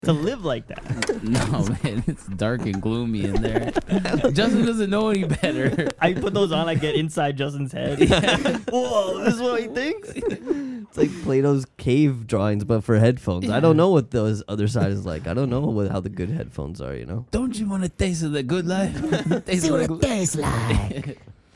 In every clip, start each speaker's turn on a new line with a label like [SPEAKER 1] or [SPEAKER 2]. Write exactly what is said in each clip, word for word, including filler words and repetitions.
[SPEAKER 1] to live like that.
[SPEAKER 2] No, man, it's dark and gloomy in there. Justin doesn't know any better.
[SPEAKER 1] I put those on, I get inside Justin's head. Whoa, this is what he thinks?
[SPEAKER 3] It's like Plato's cave drawings, but for headphones. I don't know what those other side is like. I don't know what, how the good headphones are, you know?
[SPEAKER 2] Don't you want a taste of the good life? Taste
[SPEAKER 4] See
[SPEAKER 2] of
[SPEAKER 4] what
[SPEAKER 2] the
[SPEAKER 4] it
[SPEAKER 2] good-
[SPEAKER 4] tastes like.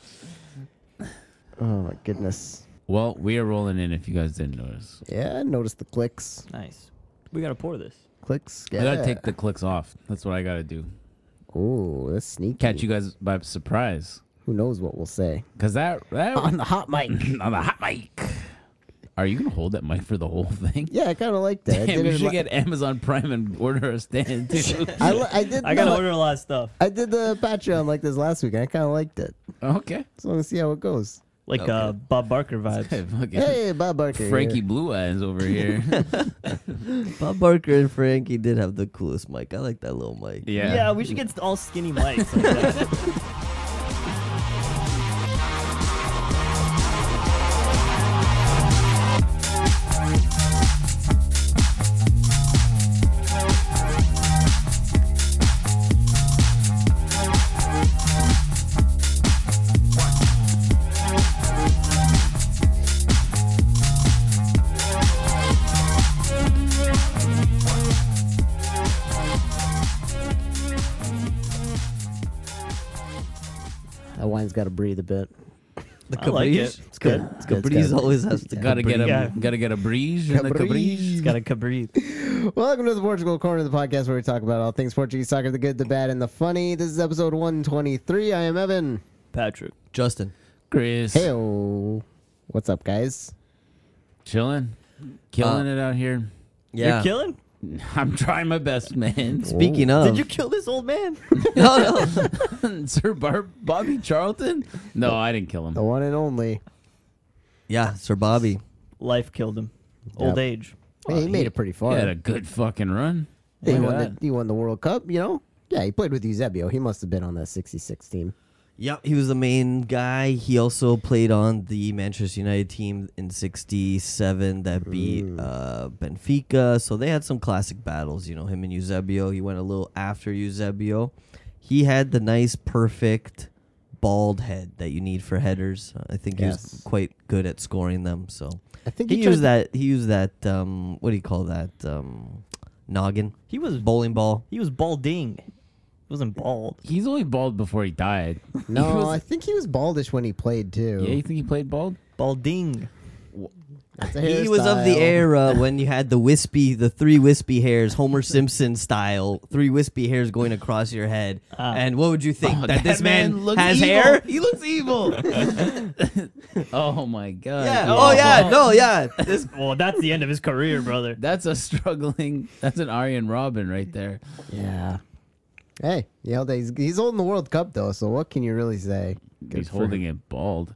[SPEAKER 4] Oh, my goodness.
[SPEAKER 2] Well, we are rolling in if you guys didn't notice.
[SPEAKER 4] Yeah, I noticed the clicks.
[SPEAKER 1] Nice. We got to pour this.
[SPEAKER 4] Clicks.
[SPEAKER 2] I gotta take the clicks off. That's what I gotta do.
[SPEAKER 4] Oh, that's sneaky.
[SPEAKER 2] Catch you guys by surprise.
[SPEAKER 4] Who knows what we'll say.
[SPEAKER 2] Cause that, that
[SPEAKER 4] On the hot mic.
[SPEAKER 2] on the hot mic. Are you gonna hold that mic for the whole thing?
[SPEAKER 4] Yeah, I kind of like that. I
[SPEAKER 2] Damn,
[SPEAKER 4] did
[SPEAKER 2] you
[SPEAKER 4] it
[SPEAKER 2] should
[SPEAKER 4] li-
[SPEAKER 2] get Amazon Prime and order a stand too.
[SPEAKER 4] I, li- I did.
[SPEAKER 1] I got to
[SPEAKER 4] no,
[SPEAKER 1] order a lot of stuff.
[SPEAKER 4] I did the Patreon like this last week. And I kind of liked it.
[SPEAKER 2] Okay.
[SPEAKER 4] So I'm gonna see how it goes.
[SPEAKER 1] Like
[SPEAKER 3] Okay.
[SPEAKER 1] uh, Bob Barker vibes.
[SPEAKER 2] Fucking
[SPEAKER 4] Hey, Bob Barker.
[SPEAKER 2] Frankie
[SPEAKER 4] here.
[SPEAKER 2] Blue Eyes over here.
[SPEAKER 3] Bob Barker and Frankie did have the coolest mic. I like that little mic.
[SPEAKER 2] Yeah.
[SPEAKER 1] Yeah, we should get all skinny mics like that.
[SPEAKER 4] That wine's got to breathe a bit.
[SPEAKER 3] The
[SPEAKER 1] I like
[SPEAKER 3] Cabriz.
[SPEAKER 1] it.
[SPEAKER 3] It's good.
[SPEAKER 4] Yeah, it's good. It's
[SPEAKER 3] Cabriz
[SPEAKER 4] good.
[SPEAKER 3] always has to
[SPEAKER 2] Gotta get a
[SPEAKER 1] Yeah.
[SPEAKER 2] gotta get a breeze in the
[SPEAKER 4] Cabriz.
[SPEAKER 2] Cabriz.
[SPEAKER 1] It's got a Cabri.
[SPEAKER 4] Welcome to the Portugal Corner of the podcast where we talk about all things Portuguese soccer, the good, the bad, and the funny. This is episode one twenty-three. I am Evan.
[SPEAKER 1] Patrick.
[SPEAKER 3] Justin.
[SPEAKER 2] Chris.
[SPEAKER 4] Heyo. What's up, guys?
[SPEAKER 2] Chilling. Killing it out here.
[SPEAKER 3] Yeah.
[SPEAKER 1] You're killing?
[SPEAKER 2] I'm trying my best, man.
[SPEAKER 3] Speaking of.
[SPEAKER 1] Did you kill this old man?
[SPEAKER 3] No, no.
[SPEAKER 2] Sir Bar- Bobby Charlton? No, I didn't kill him.
[SPEAKER 4] The one and only.
[SPEAKER 3] Yeah, Sir Bobby.
[SPEAKER 1] Life killed him. Old
[SPEAKER 4] Yep.
[SPEAKER 1] age.
[SPEAKER 4] Hey, he made it pretty
[SPEAKER 2] He
[SPEAKER 4] far.
[SPEAKER 2] had a good fucking run.
[SPEAKER 4] he,
[SPEAKER 2] Look at
[SPEAKER 4] won the,
[SPEAKER 2] that.
[SPEAKER 4] he won the World Cup, you know? Yeah, he played with Eusebio. He must have been on that sixty-six team.
[SPEAKER 3] Yep, he was the main guy. He also played on the Manchester United team in sixty-seven that beat uh, Benfica. So they had some classic battles, you know, him and Eusebio. He went a little after Eusebio. He had the nice, perfect, bald head that you need for headers. I think he
[SPEAKER 4] Yes.
[SPEAKER 3] was quite good at scoring them. So
[SPEAKER 4] I think
[SPEAKER 3] he,
[SPEAKER 4] he,
[SPEAKER 3] used
[SPEAKER 4] tried-
[SPEAKER 3] that. He used that. Um, what do you call that? Um, noggin,
[SPEAKER 1] He was
[SPEAKER 3] bowling ball.
[SPEAKER 1] he was balding. He wasn't bald.
[SPEAKER 2] He's only bald before he died.
[SPEAKER 4] No,
[SPEAKER 2] He was-
[SPEAKER 4] I think he was baldish when he played, too.
[SPEAKER 2] yeah, you think he played bald?
[SPEAKER 1] Balding.
[SPEAKER 4] That's a
[SPEAKER 3] He was of the
[SPEAKER 4] hairstyle.
[SPEAKER 3] era when you had the wispy, the three wispy hairs, Homer Simpson style, three wispy hairs going across your head.
[SPEAKER 1] Ah.
[SPEAKER 3] And what would you think?
[SPEAKER 2] Oh,
[SPEAKER 3] that this man,
[SPEAKER 2] looks
[SPEAKER 3] has
[SPEAKER 2] evil.
[SPEAKER 3] hair?
[SPEAKER 2] He looks evil. Oh my god.
[SPEAKER 3] Yeah. Oh yeah. No. Yeah. This.
[SPEAKER 1] Well, that's the end of his career, brother.
[SPEAKER 2] That's a struggling. That's an Aryan Robin right there.
[SPEAKER 4] Yeah. Hey, you know, he's, he's holding the World Cup, though, so what can you really say? Good
[SPEAKER 2] He's
[SPEAKER 4] for
[SPEAKER 2] holding
[SPEAKER 4] him.
[SPEAKER 2] it bald.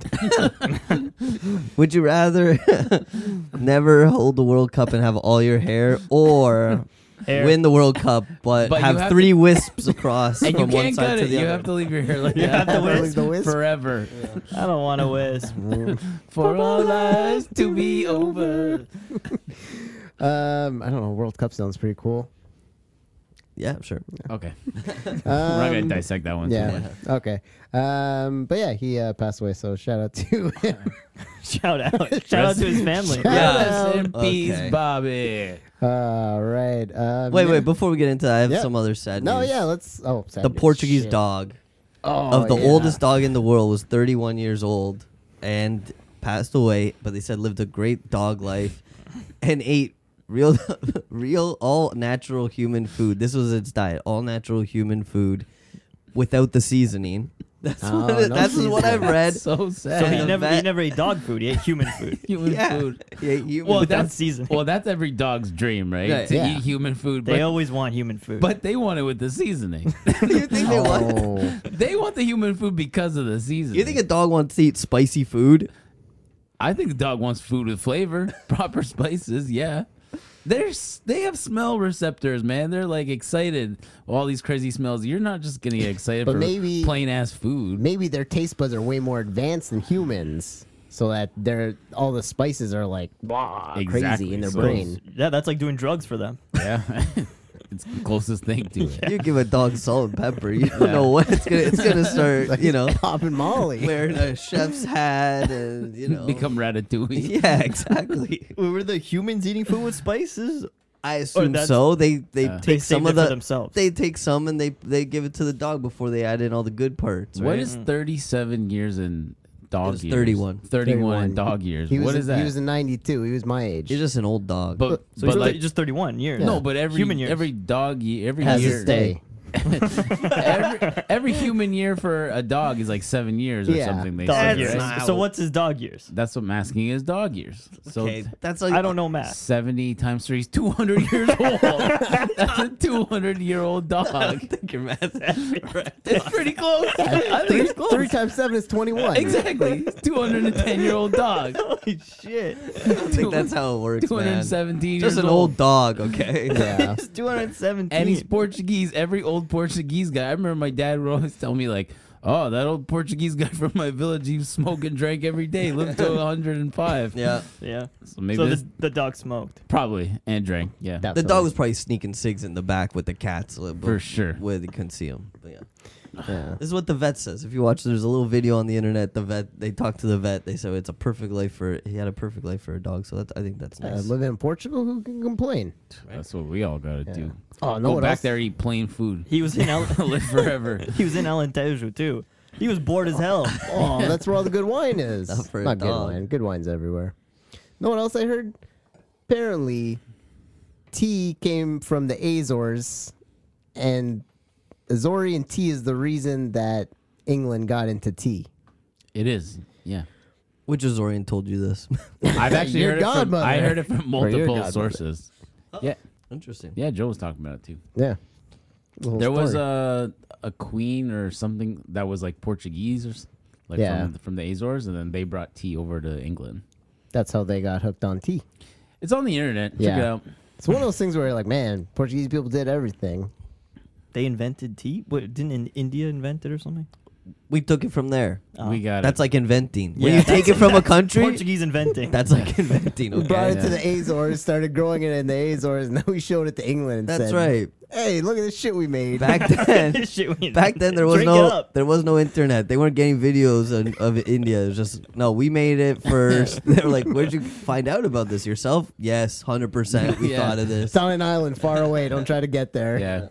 [SPEAKER 3] Would you rather never hold the World Cup and have all your hair, or
[SPEAKER 1] Hair.
[SPEAKER 3] win the World Cup but,
[SPEAKER 2] But you
[SPEAKER 3] have,
[SPEAKER 2] have
[SPEAKER 3] three wisps across
[SPEAKER 2] And you
[SPEAKER 3] from one
[SPEAKER 2] can't
[SPEAKER 3] side
[SPEAKER 2] cut
[SPEAKER 3] to
[SPEAKER 2] it.
[SPEAKER 3] the
[SPEAKER 2] You
[SPEAKER 3] other?
[SPEAKER 2] have to leave your hair like
[SPEAKER 1] You
[SPEAKER 2] that
[SPEAKER 1] have to
[SPEAKER 4] Like
[SPEAKER 1] wisp.
[SPEAKER 4] the wisp?
[SPEAKER 2] forever.
[SPEAKER 1] I don't want to wisp.
[SPEAKER 2] For all lives to be over.
[SPEAKER 4] Um, I don't know. World Cup sounds pretty cool.
[SPEAKER 3] Yeah. Sure.
[SPEAKER 2] Okay. We're not gonna
[SPEAKER 4] Um,
[SPEAKER 2] dissect that one. too
[SPEAKER 4] yeah.
[SPEAKER 2] much.
[SPEAKER 4] Okay. Um, but yeah, he uh, passed away, so shout out to him.
[SPEAKER 1] Shout out. Shout out to his family.
[SPEAKER 4] Yeah.
[SPEAKER 2] Rest in peace,
[SPEAKER 3] Okay.
[SPEAKER 2] Bobby.
[SPEAKER 4] All right. Um,
[SPEAKER 3] Wait.
[SPEAKER 4] yeah.
[SPEAKER 3] Wait. Before we get into that, I have
[SPEAKER 4] Yeah.
[SPEAKER 3] some other sad
[SPEAKER 4] No,
[SPEAKER 3] news.
[SPEAKER 4] yeah, let's. Oh, sad
[SPEAKER 3] The
[SPEAKER 4] news.
[SPEAKER 3] Portuguese
[SPEAKER 4] Shit.
[SPEAKER 3] dog.
[SPEAKER 4] Oh,
[SPEAKER 3] of the
[SPEAKER 4] yeah.
[SPEAKER 3] oldest dog in the world was thirty-one years old and passed away, but they said lived a great dog life and ate real real all natural human food. This was its diet, all natural human food without the seasoning. That's
[SPEAKER 4] Oh,
[SPEAKER 3] what it,
[SPEAKER 4] no
[SPEAKER 3] that's what I've
[SPEAKER 4] seasoning.
[SPEAKER 3] read.
[SPEAKER 2] So sad.
[SPEAKER 1] So he
[SPEAKER 3] the
[SPEAKER 1] never he
[SPEAKER 3] vet-
[SPEAKER 1] never ate dog food. He ate human food.
[SPEAKER 2] human
[SPEAKER 3] Yeah.
[SPEAKER 2] food.
[SPEAKER 3] He ate human
[SPEAKER 2] Well,
[SPEAKER 3] food.
[SPEAKER 1] Without
[SPEAKER 2] that's
[SPEAKER 1] seasoning.
[SPEAKER 2] Well, that's every dog's dream, right?
[SPEAKER 3] Right.
[SPEAKER 2] To
[SPEAKER 4] Yeah.
[SPEAKER 2] eat human food.
[SPEAKER 1] They
[SPEAKER 2] But,
[SPEAKER 1] always want human food.
[SPEAKER 2] but they want it with the seasoning.
[SPEAKER 3] you think they want?
[SPEAKER 4] Oh.
[SPEAKER 2] They want the human food because of the seasoning.
[SPEAKER 3] You think a dog wants to eat spicy food?
[SPEAKER 2] I think the dog wants food with flavor, proper spices. Yeah, they're s- they have smell receptors, man. They're like excited. All these crazy smells. You're not just gonna get excited
[SPEAKER 4] But
[SPEAKER 2] for
[SPEAKER 4] maybe-
[SPEAKER 2] plain ass food.
[SPEAKER 4] Maybe their taste buds are way more advanced than humans, so that they're all the spices are like blah,
[SPEAKER 2] Exactly.
[SPEAKER 4] crazy in their
[SPEAKER 2] So-
[SPEAKER 4] brain.
[SPEAKER 1] yeah, that's like doing drugs for them.
[SPEAKER 2] Yeah. It's the closest thing to it.
[SPEAKER 3] You give a dog salt and pepper, you don't know what it's gonna. It's gonna start, you know,
[SPEAKER 4] Popping Molly.
[SPEAKER 3] wearing a chef's hat and you know.
[SPEAKER 2] Become Ratatouille.
[SPEAKER 3] Yeah, exactly.
[SPEAKER 1] Were the humans eating food with spices?
[SPEAKER 3] I assume
[SPEAKER 1] that's-
[SPEAKER 3] so. They they
[SPEAKER 2] Yeah.
[SPEAKER 1] They
[SPEAKER 3] take some
[SPEAKER 1] saved
[SPEAKER 3] of
[SPEAKER 1] it for
[SPEAKER 3] the.
[SPEAKER 1] themselves.
[SPEAKER 3] They take some and they they give it to the dog before they add in all the good parts.
[SPEAKER 2] What
[SPEAKER 3] Right?
[SPEAKER 2] is thirty-seven years in dog
[SPEAKER 3] was
[SPEAKER 2] years?
[SPEAKER 3] thirty-one.
[SPEAKER 2] thirty-one in
[SPEAKER 4] thirty-one.
[SPEAKER 2] dog years.
[SPEAKER 4] He was
[SPEAKER 2] What
[SPEAKER 4] in,
[SPEAKER 2] is that?
[SPEAKER 4] He was in ninety-two. He was my age.
[SPEAKER 3] He's just an old dog.
[SPEAKER 2] but
[SPEAKER 1] So
[SPEAKER 2] but
[SPEAKER 1] he's
[SPEAKER 2] like
[SPEAKER 1] just thirty-one years.
[SPEAKER 2] no, but every
[SPEAKER 1] human years.
[SPEAKER 2] every dog year, every
[SPEAKER 4] has
[SPEAKER 2] year,
[SPEAKER 4] his day.
[SPEAKER 2] every, every human year for a dog is like seven years or
[SPEAKER 4] Yeah.
[SPEAKER 2] something. They
[SPEAKER 1] dog
[SPEAKER 2] say,
[SPEAKER 1] years.
[SPEAKER 2] right?
[SPEAKER 3] not-
[SPEAKER 1] So what's his dog years?
[SPEAKER 2] That's what masking is. Dog years. So
[SPEAKER 3] okay, that's like
[SPEAKER 1] I don't know math.
[SPEAKER 2] seventy times three is two hundred years old. That's a two hundred year old
[SPEAKER 3] I
[SPEAKER 2] dog.
[SPEAKER 3] don't think your math is right.
[SPEAKER 2] It's pretty close. I think
[SPEAKER 4] Three,
[SPEAKER 2] it's close.
[SPEAKER 4] three times seven is twenty-one.
[SPEAKER 2] Exactly. two hundred ten year old dog.
[SPEAKER 1] Holy shit!
[SPEAKER 3] I don't think that's how it works,
[SPEAKER 2] two hundred
[SPEAKER 3] man.
[SPEAKER 2] seventeen
[SPEAKER 3] Just
[SPEAKER 2] years
[SPEAKER 3] an old dog, okay?
[SPEAKER 4] Yeah.
[SPEAKER 1] It's two hundred seventeen.
[SPEAKER 2] And he's Portuguese. Every old Portuguese guy. I remember my dad would always tell me, like, oh, that old Portuguese guy from my village, he smoked and drank every day, lived to one hundred five.
[SPEAKER 3] Yeah.
[SPEAKER 1] yeah.
[SPEAKER 2] So maybe
[SPEAKER 1] So
[SPEAKER 2] this,
[SPEAKER 1] the, the dog smoked.
[SPEAKER 2] probably, and drank. Yeah.
[SPEAKER 3] The dog was probably sneaking cigs in the back with the cats, uh,
[SPEAKER 2] For sure.
[SPEAKER 3] where they couldn't see him. But yeah.
[SPEAKER 4] Yeah.
[SPEAKER 3] This is what the vet says. If you watch, there's a little video on the internet. The vet, they talked to the vet. They said it's a perfect life for. He had a perfect life for a dog. So that's, I think that's
[SPEAKER 4] Uh,
[SPEAKER 3] nice.
[SPEAKER 4] living in Portugal, who can complain?
[SPEAKER 2] That's what we all got to
[SPEAKER 4] Yeah.
[SPEAKER 2] do.
[SPEAKER 4] Oh, no
[SPEAKER 2] Go
[SPEAKER 4] one
[SPEAKER 2] back
[SPEAKER 4] else.
[SPEAKER 2] there, eat plain food.
[SPEAKER 1] He was in El-
[SPEAKER 2] Live forever.
[SPEAKER 1] he was in Alentejo too. He was bored as hell.
[SPEAKER 4] Oh, that's where all the good wine is.
[SPEAKER 3] Not for a
[SPEAKER 4] Not good
[SPEAKER 3] dog.
[SPEAKER 4] wine. Good wine's everywhere. No one else I heard? Apparently, tea came from the Azores, and Azorean tea is the reason that England got into tea.
[SPEAKER 2] It is. Yeah.
[SPEAKER 3] Which Azorian told you this?
[SPEAKER 2] I've actually
[SPEAKER 4] Your
[SPEAKER 2] heard it from,
[SPEAKER 4] godmother.
[SPEAKER 2] I heard it from
[SPEAKER 4] Or your
[SPEAKER 2] multiple
[SPEAKER 4] godmother.
[SPEAKER 2] sources. Yeah.
[SPEAKER 3] Interesting.
[SPEAKER 2] Yeah, Joe was talking about it too.
[SPEAKER 4] Yeah. The whole
[SPEAKER 2] There was
[SPEAKER 4] story.
[SPEAKER 2] a a queen or something that was like Portuguese or s- like
[SPEAKER 4] Yeah.
[SPEAKER 2] from, from the Azores, and then they brought tea over to England.
[SPEAKER 4] That's how they got hooked on tea.
[SPEAKER 2] It's on the internet. Check
[SPEAKER 4] Yeah.
[SPEAKER 2] it out.
[SPEAKER 4] It's one of those things where you're like, man, Portuguese people did everything.
[SPEAKER 1] They invented tea. What, didn't in India invent it or something?
[SPEAKER 3] We took it from there.
[SPEAKER 1] Oh.
[SPEAKER 2] We got
[SPEAKER 3] That's
[SPEAKER 2] it.
[SPEAKER 3] like inventing. When
[SPEAKER 1] Yeah,
[SPEAKER 3] you take it
[SPEAKER 1] that's-
[SPEAKER 3] from a
[SPEAKER 1] that's
[SPEAKER 3] country,
[SPEAKER 1] Portuguese inventing.
[SPEAKER 3] that's like inventing.
[SPEAKER 4] We brought
[SPEAKER 3] Okay.
[SPEAKER 4] it to the Azores, started growing it in the Azores, and then we showed it to England. And
[SPEAKER 3] That's
[SPEAKER 4] said,
[SPEAKER 3] right.
[SPEAKER 4] Hey, look at this shit we made.
[SPEAKER 3] Back then,
[SPEAKER 1] Shit, we
[SPEAKER 3] back then there was
[SPEAKER 1] Drink it
[SPEAKER 3] no
[SPEAKER 1] up.
[SPEAKER 3] there was no internet. They weren't getting videos of, of India. It was just no. We made it first. They were like, "Where'd you find out about this yourself?" Yes, hundred percent. We
[SPEAKER 2] Yeah.
[SPEAKER 3] thought of this.
[SPEAKER 4] It's on an island far away. Don't try to get there.
[SPEAKER 2] Yeah.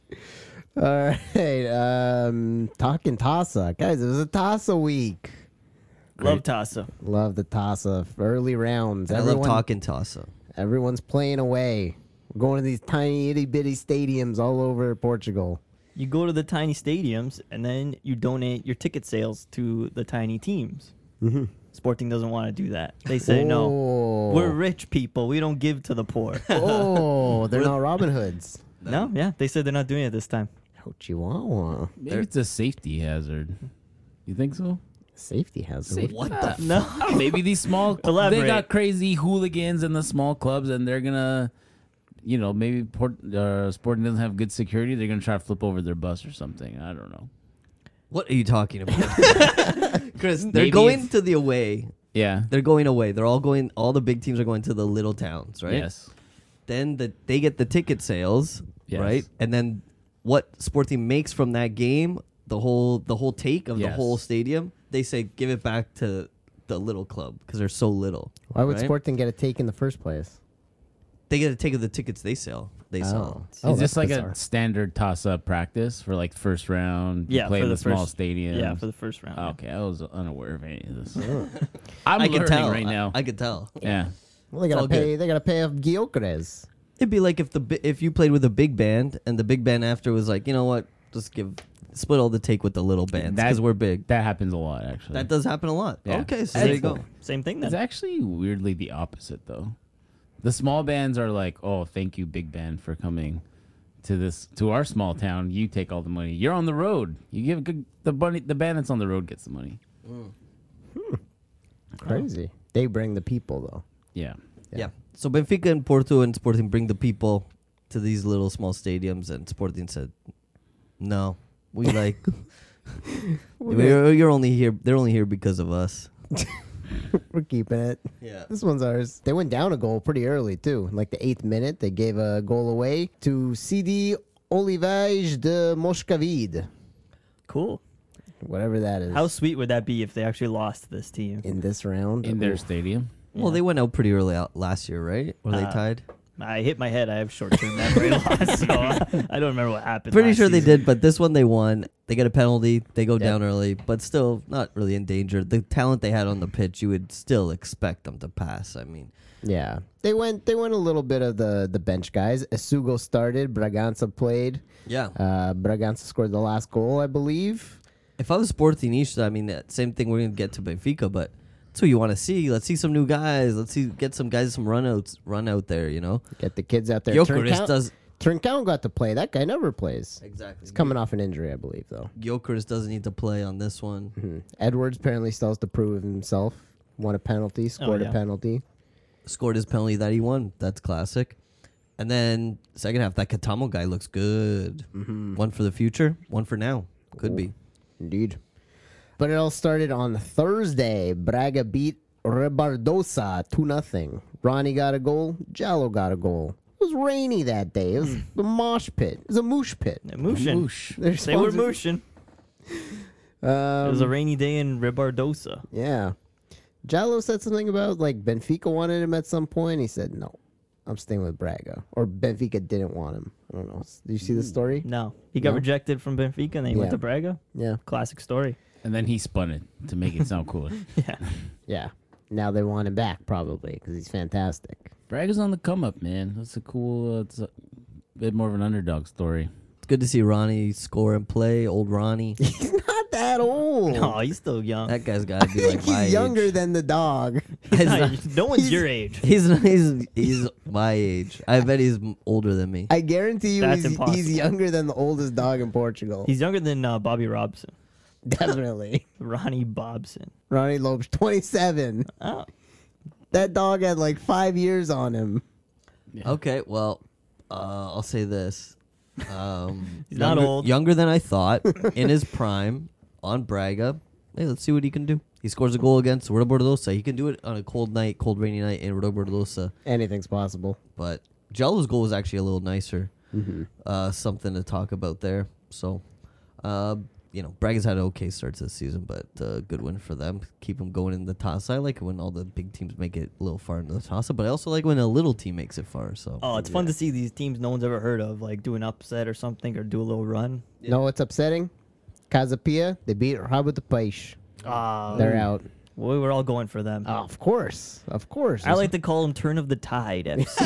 [SPEAKER 4] All right. Um, talking Tasa. Guys, it was a Tasa week.
[SPEAKER 1] Love Tasa.
[SPEAKER 4] Love the Tasa. Early rounds.
[SPEAKER 3] I
[SPEAKER 4] Everyone,
[SPEAKER 3] love talking Tasa.
[SPEAKER 4] Everyone's playing away. We're going to these tiny itty bitty stadiums all over Portugal.
[SPEAKER 1] You go to the tiny stadiums and then you donate your ticket sales to the tiny teams.
[SPEAKER 4] Mm-hmm.
[SPEAKER 1] Sporting doesn't want to do that. They say no.
[SPEAKER 4] Oh.
[SPEAKER 1] We're rich people. We don't give to the poor.
[SPEAKER 4] Oh, they're not Robin Hoods.
[SPEAKER 1] No, yeah, they said they're not doing it this time.
[SPEAKER 4] Chihuahua.
[SPEAKER 2] Maybe it's a safety hazard. You think so?
[SPEAKER 4] Safety hazard.
[SPEAKER 2] Safety.
[SPEAKER 3] What the?
[SPEAKER 1] No,
[SPEAKER 2] Maybe these small they
[SPEAKER 1] Elaborate.
[SPEAKER 2] got crazy hooligans in the small clubs, and they're gonna, you know, maybe Port, uh, Sporting doesn't have good security. They're gonna try to flip over their bus or something. I don't know.
[SPEAKER 3] What are you talking about, Chris? They're
[SPEAKER 2] Maybe
[SPEAKER 3] going
[SPEAKER 2] it's-
[SPEAKER 3] to the away.
[SPEAKER 2] Yeah.
[SPEAKER 3] They're going away. They're all going. All the big teams are going to the little towns, right?
[SPEAKER 2] Yes.
[SPEAKER 3] Then the, they get the ticket sales,
[SPEAKER 2] Yes.
[SPEAKER 3] right? And then what Sporting makes from that game, the whole the whole take of the
[SPEAKER 2] Yes.
[SPEAKER 3] whole stadium, they say give it back to the little club because they're so little.
[SPEAKER 4] Why would
[SPEAKER 3] right?
[SPEAKER 4] Sporting get a take in the first place?
[SPEAKER 3] They get a take of the tickets they sell. They sell.
[SPEAKER 4] Oh,
[SPEAKER 2] Is this
[SPEAKER 4] that's
[SPEAKER 2] like
[SPEAKER 4] bizarre.
[SPEAKER 2] a standard toss-up practice for like first round? You
[SPEAKER 1] Yeah,
[SPEAKER 2] play
[SPEAKER 1] for
[SPEAKER 2] in
[SPEAKER 1] the
[SPEAKER 2] the small
[SPEAKER 1] first-
[SPEAKER 2] stadium.
[SPEAKER 1] yeah, for the first round.
[SPEAKER 2] Oh,
[SPEAKER 1] yeah.
[SPEAKER 2] okay, I was unaware of any of this. I'm
[SPEAKER 3] I
[SPEAKER 2] learning
[SPEAKER 3] can tell
[SPEAKER 2] right now.
[SPEAKER 3] I, I could tell.
[SPEAKER 2] yeah.
[SPEAKER 4] Well, they
[SPEAKER 3] It's
[SPEAKER 4] gotta
[SPEAKER 3] all
[SPEAKER 4] pay. They gotta pay off Gyökeres.
[SPEAKER 3] It'd be like if the bi- if you played with a big band and the big band after was like, you know what, just give split all the take with the little bands
[SPEAKER 2] That-
[SPEAKER 3] because we're big.
[SPEAKER 2] That happens a lot, actually.
[SPEAKER 3] That does happen a lot.
[SPEAKER 2] Yeah.
[SPEAKER 3] Okay, so
[SPEAKER 1] That's
[SPEAKER 3] there you go.
[SPEAKER 1] cool. Same thing then.
[SPEAKER 2] It's actually weirdly the opposite, though. The small bands are like, "Oh, thank you, big band, for coming to this to our small town. You take all the money. You're on the road. You give good, the bunny, the band that's on the road gets the money."
[SPEAKER 4] Crazy. They bring the people though.
[SPEAKER 2] Yeah.
[SPEAKER 3] Yeah. So Benfica and Porto and Sporting bring the people to these little small stadiums, and Sporting said, "No, we like. You're, you're only here. They're only here because of us."
[SPEAKER 4] We're keeping it.
[SPEAKER 3] Yeah.
[SPEAKER 4] This one's ours. They went down a goal pretty early, too. Like the eighth minute, they gave a goal away to C D Olivage de Moscavide.
[SPEAKER 1] Cool.
[SPEAKER 4] Whatever that is.
[SPEAKER 1] How sweet would that be if they actually lost this team?
[SPEAKER 4] in this round?
[SPEAKER 2] in their
[SPEAKER 4] Ooh.
[SPEAKER 2] stadium.
[SPEAKER 3] Well, they went out pretty early out last year, right? Or they
[SPEAKER 1] Uh,
[SPEAKER 3] tied?
[SPEAKER 1] I hit my head. I have short-term memory loss, so I I don't remember what happened.
[SPEAKER 3] Pretty
[SPEAKER 1] last
[SPEAKER 3] sure they
[SPEAKER 1] season.
[SPEAKER 3] did, but this one they won. They get a penalty. They go
[SPEAKER 4] Yeah.
[SPEAKER 3] down early, but still not really in danger. The talent they had on the pitch, you would still expect them to pass. I mean,
[SPEAKER 4] Yeah, they went. They went a little bit of the the bench guys. Esugo started. Braganza played.
[SPEAKER 3] yeah.
[SPEAKER 4] Uh, Braganza scored the last goal, I believe.
[SPEAKER 3] If I was Sportingista, I mean, that same thing. We're gonna get to Benfica, but that's what you want to see. Let's see some new guys. Let's see get some guys some runouts run out there. You know,
[SPEAKER 4] Get the kids out there.
[SPEAKER 3] Gyökeres
[SPEAKER 4] Trincao-
[SPEAKER 3] does
[SPEAKER 4] Trincao got to play. That guy never plays.
[SPEAKER 3] exactly.
[SPEAKER 4] He's coming off an injury, I believe, though.
[SPEAKER 3] Gyökeres doesn't need to play on this one.
[SPEAKER 4] Hmm. Edwards apparently still has to prove himself. Won a penalty, scored
[SPEAKER 1] yeah.
[SPEAKER 4] a penalty.
[SPEAKER 3] Scored his penalty that he won. That's classic. And then second half, that Katamo guy looks good.
[SPEAKER 4] Mm-hmm.
[SPEAKER 3] One for the future, one for now. Could be.
[SPEAKER 4] Indeed. But it all started on Thursday. Braga beat Rebardosa two nothing. Ronnie got a goal. Jallo got a goal. It was rainy that day. It was a mosh pit. It was a moosh pit.
[SPEAKER 1] Yeah, Mooshin.
[SPEAKER 2] Moosh.
[SPEAKER 4] They're
[SPEAKER 1] They were
[SPEAKER 4] sponsored-
[SPEAKER 1] mooshin.
[SPEAKER 4] Um,
[SPEAKER 1] It was a rainy day in Ribardosa.
[SPEAKER 4] Yeah. Jallo said something about like Benfica wanted him at some point. He said, no, I'm staying with Braga. Or Benfica didn't want him. I don't know. Did you see the story?
[SPEAKER 1] No, he got
[SPEAKER 4] No?
[SPEAKER 1] rejected from Benfica, and then he went
[SPEAKER 4] Yeah.
[SPEAKER 1] to Braga.
[SPEAKER 4] Yeah.
[SPEAKER 1] Classic story.
[SPEAKER 2] And then he spun it to make it sound cooler.
[SPEAKER 1] Yeah.
[SPEAKER 4] Yeah. Now they want him back probably because he's fantastic.
[SPEAKER 2] Bragg is on the come up, man. That's a cool, uh, it's a bit more of an underdog story.
[SPEAKER 3] It's good to see Ronnie score and play. Old Ronnie.
[SPEAKER 4] He's not that old.
[SPEAKER 1] No, he's still young.
[SPEAKER 3] That guy's got to
[SPEAKER 4] I
[SPEAKER 3] be
[SPEAKER 4] think
[SPEAKER 3] like my
[SPEAKER 4] he's younger
[SPEAKER 3] age.
[SPEAKER 4] than the dog.
[SPEAKER 3] He's
[SPEAKER 1] no,
[SPEAKER 3] not-
[SPEAKER 1] no one's
[SPEAKER 4] he's-
[SPEAKER 1] your age.
[SPEAKER 3] He's he's he's my age. I bet he's m- older than me.
[SPEAKER 4] I guarantee you
[SPEAKER 1] That's
[SPEAKER 4] he's,
[SPEAKER 1] impossible.
[SPEAKER 4] he's younger than the oldest dog in Portugal.
[SPEAKER 1] He's younger than uh, Bobby Robson.
[SPEAKER 4] Definitely.
[SPEAKER 1] Ronnie Bobson.
[SPEAKER 4] Ronnie Lopes, twenty-seven.
[SPEAKER 1] Oh,
[SPEAKER 4] That dog had like five years on him.
[SPEAKER 3] Okay, well, uh, I'll say this. Um,
[SPEAKER 1] He's not
[SPEAKER 3] younger,
[SPEAKER 1] old.
[SPEAKER 3] Younger than I thought. In his prime, on Braga. Hey, let's see what he can do. He scores a goal against Robordosa. He can do it on a cold night, cold rainy night in Robordosa.
[SPEAKER 4] Anything's possible.
[SPEAKER 3] But Jallo's goal was actually a little nicer.
[SPEAKER 4] Mm-hmm.
[SPEAKER 3] Uh, something to talk about there. So, uh, you know, Braga's had an okay start to the season, but uh, good win for them. Keep them going in the toss. I like it when all the big teams make it a little far into the toss, but I also like when a little team makes it far. So,
[SPEAKER 1] oh, it's fun to see these teams no one's ever heard of, like do an upset or something, or do a little run.
[SPEAKER 4] You know what's upsetting? Casapia, they beat Rabo de Peixe.
[SPEAKER 1] Ah,
[SPEAKER 4] They're out.
[SPEAKER 1] we were all going for them.
[SPEAKER 4] Oh, of course. Of course.
[SPEAKER 1] I like to call them turn of the tide F C.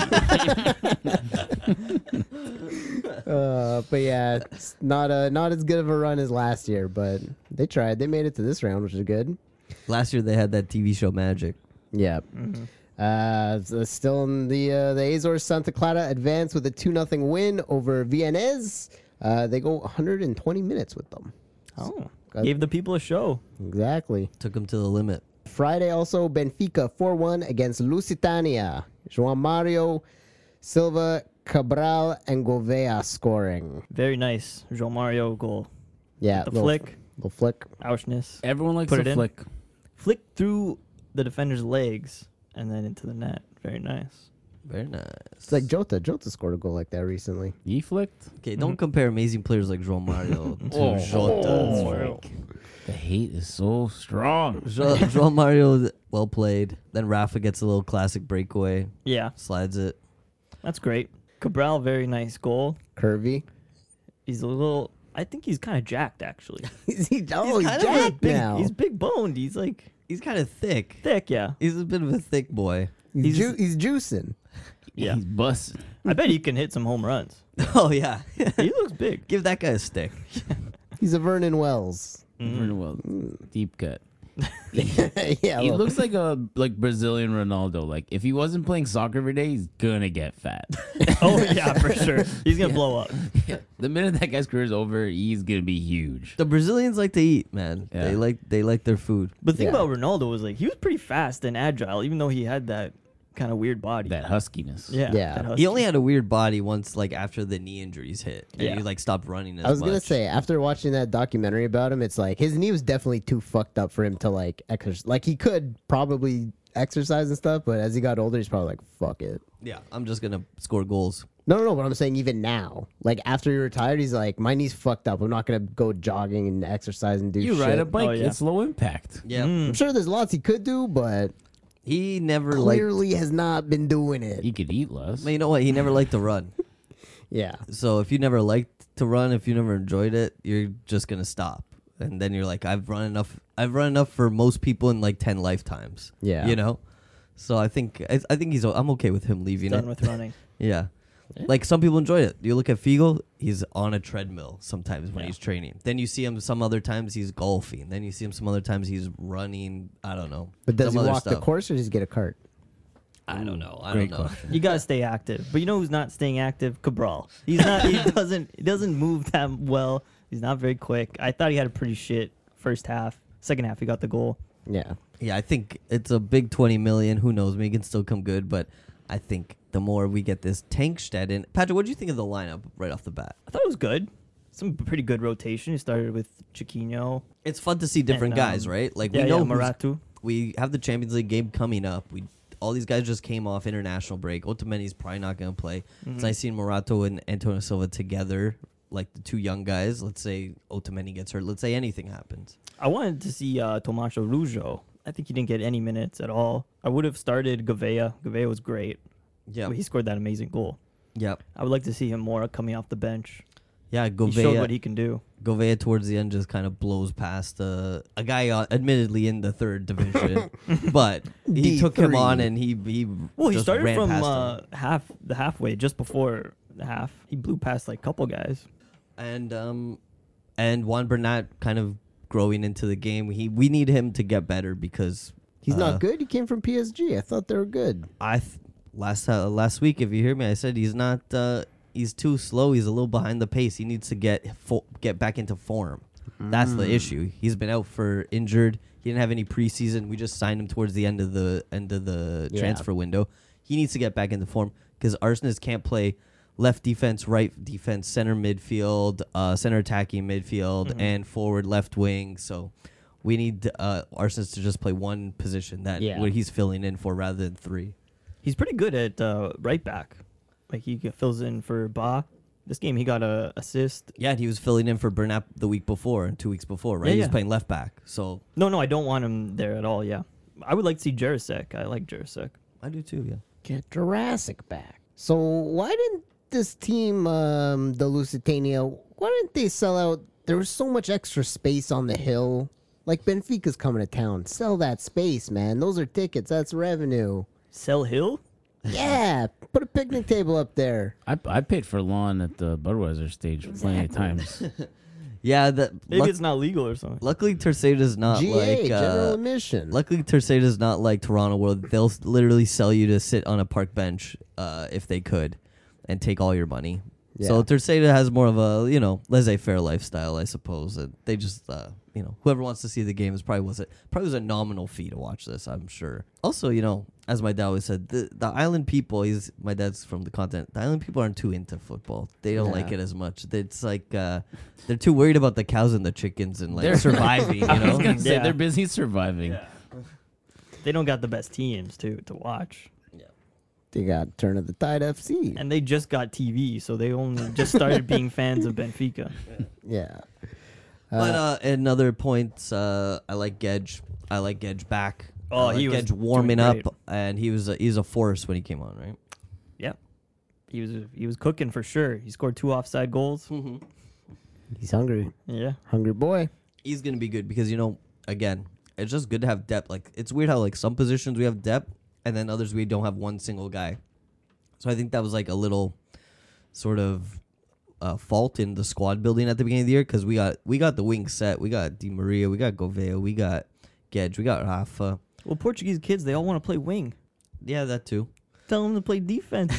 [SPEAKER 4] Uh, but yeah, it's not a not as good of a run as last year, but they tried. They made it to this round, which is good.
[SPEAKER 3] last year they had that T V show Magic.
[SPEAKER 4] Yeah.
[SPEAKER 1] Mm-hmm.
[SPEAKER 4] Uh, so still in the uh, the Azores, Santa Clara advanced with a two nothing win over Viennes. Uh, they go one hundred twenty minutes with them.
[SPEAKER 1] Oh,
[SPEAKER 4] Got-
[SPEAKER 1] gave the people a show.
[SPEAKER 4] Exactly.
[SPEAKER 3] Took them to the limit.
[SPEAKER 4] Friday also Benfica four one against Lusitania. João Mario, Silva, Cabral, and Gouveia scoring.
[SPEAKER 1] Very nice. João Mario goal.
[SPEAKER 4] Yeah,
[SPEAKER 1] The
[SPEAKER 4] little,
[SPEAKER 1] flick,
[SPEAKER 4] little flick.
[SPEAKER 1] Auschness.
[SPEAKER 2] Everyone likes
[SPEAKER 1] Put
[SPEAKER 2] a
[SPEAKER 1] it in.
[SPEAKER 2] flick.
[SPEAKER 1] Flick through the defender's legs and then into the net. Very nice.
[SPEAKER 3] Very nice.
[SPEAKER 4] It's like Jota. Jota scored a goal like that recently.
[SPEAKER 2] He flicked.
[SPEAKER 3] Okay, don't compare amazing players like João Mario to
[SPEAKER 2] Oh.
[SPEAKER 3] Jota.
[SPEAKER 2] Oh. The hate is so strong.
[SPEAKER 3] Jo- João Mario, well played. Then Rafa gets a little classic breakaway,
[SPEAKER 1] Yeah,
[SPEAKER 3] slides it.
[SPEAKER 1] that's great. Cabral, very nice goal.
[SPEAKER 4] Curvy.
[SPEAKER 1] He's a little. I think he's kind of jacked actually.
[SPEAKER 4] Is he? Oh, he's,
[SPEAKER 1] kind of
[SPEAKER 4] jacked
[SPEAKER 1] big,
[SPEAKER 4] now.
[SPEAKER 1] He's big boned. He's like
[SPEAKER 3] He's kind of thick.
[SPEAKER 1] thick. Yeah,
[SPEAKER 3] He's a bit of a thick boy.
[SPEAKER 4] He's,
[SPEAKER 1] he's-
[SPEAKER 4] ju- he's juicing.
[SPEAKER 1] yeah.
[SPEAKER 2] He's busting.
[SPEAKER 1] I bet he can hit some home runs.
[SPEAKER 3] Oh yeah,
[SPEAKER 1] He looks big.
[SPEAKER 3] give that guy a stick.
[SPEAKER 4] He's a Vernon Wells.
[SPEAKER 2] Very well. Deep cut.
[SPEAKER 4] yeah,
[SPEAKER 2] He
[SPEAKER 4] look.
[SPEAKER 2] looks like a like Brazilian Ronaldo. Like if he wasn't playing soccer every day, he's gonna get fat.
[SPEAKER 1] Oh yeah, for sure. He's gonna blow up.
[SPEAKER 2] The minute that guy's career is over, he's gonna be huge.
[SPEAKER 3] The Brazilians like to eat, man.
[SPEAKER 2] Yeah.
[SPEAKER 3] They like they like their food.
[SPEAKER 1] But the thing
[SPEAKER 4] Yeah.
[SPEAKER 1] about Ronaldo was like he was pretty fast and agile, even though he had that kind of weird body.
[SPEAKER 2] That huskiness.
[SPEAKER 1] yeah,
[SPEAKER 4] Yeah.
[SPEAKER 1] that
[SPEAKER 3] He
[SPEAKER 1] husky.
[SPEAKER 3] only had a weird body once, like after the knee injuries hit, and
[SPEAKER 1] Yeah.
[SPEAKER 3] he like stopped running as
[SPEAKER 4] I was gonna
[SPEAKER 3] much.
[SPEAKER 4] say after watching that documentary about him, it's like his knee was definitely too fucked up for him to like exercise. Like he could probably exercise and stuff, but as he got older, he's probably like, fuck it.
[SPEAKER 3] Yeah, I'm just gonna score goals.
[SPEAKER 4] No, no, no. But I'm saying even now, like after he retired, he's like, my knee's fucked up. I'm not gonna go jogging and exercise and do
[SPEAKER 2] You
[SPEAKER 4] shit.
[SPEAKER 2] ride a bike,
[SPEAKER 1] Oh, yeah.
[SPEAKER 2] it's low impact.
[SPEAKER 3] Yeah,
[SPEAKER 4] I'm sure there's lots he could do, but
[SPEAKER 3] he never liked.
[SPEAKER 4] clearly has not been doing it.
[SPEAKER 2] You could eat less.
[SPEAKER 3] Well, you know what? He never liked to run.
[SPEAKER 4] Yeah.
[SPEAKER 3] So if you never liked to run, if you never enjoyed it, you're just gonna stop, and then you're like, I've run enough. I've run enough for most people in like ten lifetimes.
[SPEAKER 4] Yeah.
[SPEAKER 3] you know. So I think I, I think he's. I'm okay with him leaving
[SPEAKER 1] Done
[SPEAKER 3] it.
[SPEAKER 1] with running.
[SPEAKER 3] Yeah. Like some people enjoy it. You look at Figo, he's on a treadmill sometimes when
[SPEAKER 1] Yeah.
[SPEAKER 3] he's training. Then you see him some other times he's golfing. Then you see him some other times he's running. I don't know.
[SPEAKER 4] But does
[SPEAKER 3] some
[SPEAKER 4] he
[SPEAKER 3] other
[SPEAKER 4] walk the
[SPEAKER 3] stuff.
[SPEAKER 4] course or does he get a cart?
[SPEAKER 3] I don't know. I
[SPEAKER 2] Great
[SPEAKER 3] don't know.
[SPEAKER 2] question.
[SPEAKER 1] You gotta stay active. But you know who's not staying active? Cabral. He's not. He doesn't. He doesn't move that well. He's not very quick. I thought he had a pretty shit first half. Second half, he got the goal.
[SPEAKER 4] Yeah.
[SPEAKER 3] Yeah, I think it's a big twenty million. Who knows? Maybe it can still come good, but I think the more we get this Tankstead in. Patrick, what do you think of the lineup right off the bat?
[SPEAKER 1] I thought it was good. Some pretty good rotation. He started with Chiquinho.
[SPEAKER 3] It's fun to see different
[SPEAKER 1] And, um,
[SPEAKER 3] guys, right? Like
[SPEAKER 1] yeah,
[SPEAKER 3] we know
[SPEAKER 1] yeah,
[SPEAKER 3] who's-
[SPEAKER 1] Maratu.
[SPEAKER 3] we have the Champions League game coming up. We all these guys just came off international break. Otamendi's probably not going to play.
[SPEAKER 1] Mhm.
[SPEAKER 3] So I seen Morato and Antonio Silva together, like the two young guys. Let's say Otamendi gets hurt. Let's say anything happens.
[SPEAKER 1] I wanted to see uh, Tomaso Rujo. I think he didn't get any minutes at all. I would have started Gavea. Gavea was great.
[SPEAKER 3] Yeah,
[SPEAKER 1] He scored that amazing goal.
[SPEAKER 3] yeah,
[SPEAKER 1] I would like to see him more coming off the bench.
[SPEAKER 3] yeah.
[SPEAKER 1] He showed what
[SPEAKER 3] Govea,
[SPEAKER 1] he can do.
[SPEAKER 3] Govea towards the end just kind of blows past uh, a guy, uh, admittedly in the third division, but he
[SPEAKER 4] D
[SPEAKER 3] took him
[SPEAKER 4] three.
[SPEAKER 3] on and he he
[SPEAKER 1] Well, he
[SPEAKER 3] just
[SPEAKER 1] started
[SPEAKER 3] ran
[SPEAKER 1] from
[SPEAKER 3] past
[SPEAKER 1] uh,
[SPEAKER 3] him.
[SPEAKER 1] half the halfway, just before the half. He blew past like a couple guys.
[SPEAKER 3] and um and Juan Bernat kind of growing into the game. He we need him to get better because
[SPEAKER 4] He's
[SPEAKER 3] uh,
[SPEAKER 4] not good. He came from P S G. I thought they were good.
[SPEAKER 3] I th- last uh, last week, if you hear me, I said he's not. Uh, he's too slow. He's a little behind the pace. He needs to get fo- get back into form. That's the issue. He's been out for injured. He didn't have any preseason. We just signed him towards the end of the end of the
[SPEAKER 4] Yeah.
[SPEAKER 3] transfer window. He needs to get back into form because Arsenal can't play left defense, right defense, center midfield, uh, center attacking midfield,
[SPEAKER 1] Mhm.
[SPEAKER 3] and forward left wing. So we need uh, Arsenal to just play one position that
[SPEAKER 4] Yeah.
[SPEAKER 3] what he's filling in for rather than three.
[SPEAKER 1] He's pretty good at uh, right back. Like he fills in for Ba. This game he got a assist.
[SPEAKER 3] Yeah, and he was filling in for Bernat the week before and two weeks before, right?
[SPEAKER 1] Yeah,
[SPEAKER 3] he was
[SPEAKER 1] yeah.
[SPEAKER 3] playing left back. So
[SPEAKER 1] No, no, I don't want him there at all. Yeah, I would like to see Jurasek. I like Jurasek.
[SPEAKER 3] I do too, yeah.
[SPEAKER 4] Get Jurassic back. So why didn't this team, um, the Lusitania, why didn't they sell out? There was so much extra space on the hill. Like Benfica's coming to town. Sell that space, man. Those are tickets. That's revenue.
[SPEAKER 1] Sell Hill.
[SPEAKER 4] Yeah, put a picnic table up there.
[SPEAKER 2] I, I paid for lawn at the Budweiser stage plenty of times.
[SPEAKER 3] Yeah, that
[SPEAKER 1] Maybe
[SPEAKER 3] luck-
[SPEAKER 1] it's not legal or something.
[SPEAKER 3] luckily Terceira's not
[SPEAKER 4] G A,
[SPEAKER 3] like
[SPEAKER 4] general
[SPEAKER 3] uh,
[SPEAKER 4] admission.
[SPEAKER 3] luckily Terceira's not like Toronto where they'll s- literally sell you to sit on a park bench uh, if they could and take all your money. So
[SPEAKER 4] Yeah.
[SPEAKER 3] Terceira has more of a, you know, laissez-faire lifestyle, I suppose. And they just uh, you know, whoever wants to see the game is probably was it probably was a nominal fee to watch this, I'm sure. Also, you know, as my dad always said, the the island people, he's my dad's from the continent. The island people aren't too into football. They don't like
[SPEAKER 4] Yeah.
[SPEAKER 3] it as much. It's like uh, they're too worried about the cows and the chickens and like
[SPEAKER 2] They're-
[SPEAKER 3] surviving, you
[SPEAKER 2] I was
[SPEAKER 3] know.
[SPEAKER 2] gonna say
[SPEAKER 1] Yeah.
[SPEAKER 2] they're busy surviving.
[SPEAKER 1] They don't got the best teams to to watch,
[SPEAKER 4] They got Turn of the Tide F C.
[SPEAKER 1] and they just got T V, so they only just started being fans of Benfica.
[SPEAKER 4] Yeah.
[SPEAKER 3] But uh, another point, uh, I like Gedge. I like Gedge back.
[SPEAKER 1] Oh,
[SPEAKER 3] I like
[SPEAKER 1] he was
[SPEAKER 3] Gedge warming
[SPEAKER 1] doing
[SPEAKER 3] up,
[SPEAKER 1] great.
[SPEAKER 3] and he was a, he's a force when he came on, right?
[SPEAKER 1] Yeah, he was he was cooking for sure. He scored two offside goals.
[SPEAKER 4] He's hungry.
[SPEAKER 1] Yeah,
[SPEAKER 4] Hungry boy.
[SPEAKER 3] He's gonna be good because you know, again, it's just good to have depth. Like it's weird how like some positions we have depth, and then others we don't have one single guy. So I think that was like a little sort of uh, fault in the squad building at the beginning of the year because we got we got the wing set, we got Di Maria, we got Govea, we got Gedge, we got Rafa.
[SPEAKER 1] well, Portuguese kids they all want to play wing.
[SPEAKER 3] Yeah, that too.
[SPEAKER 1] Tell them to play defense.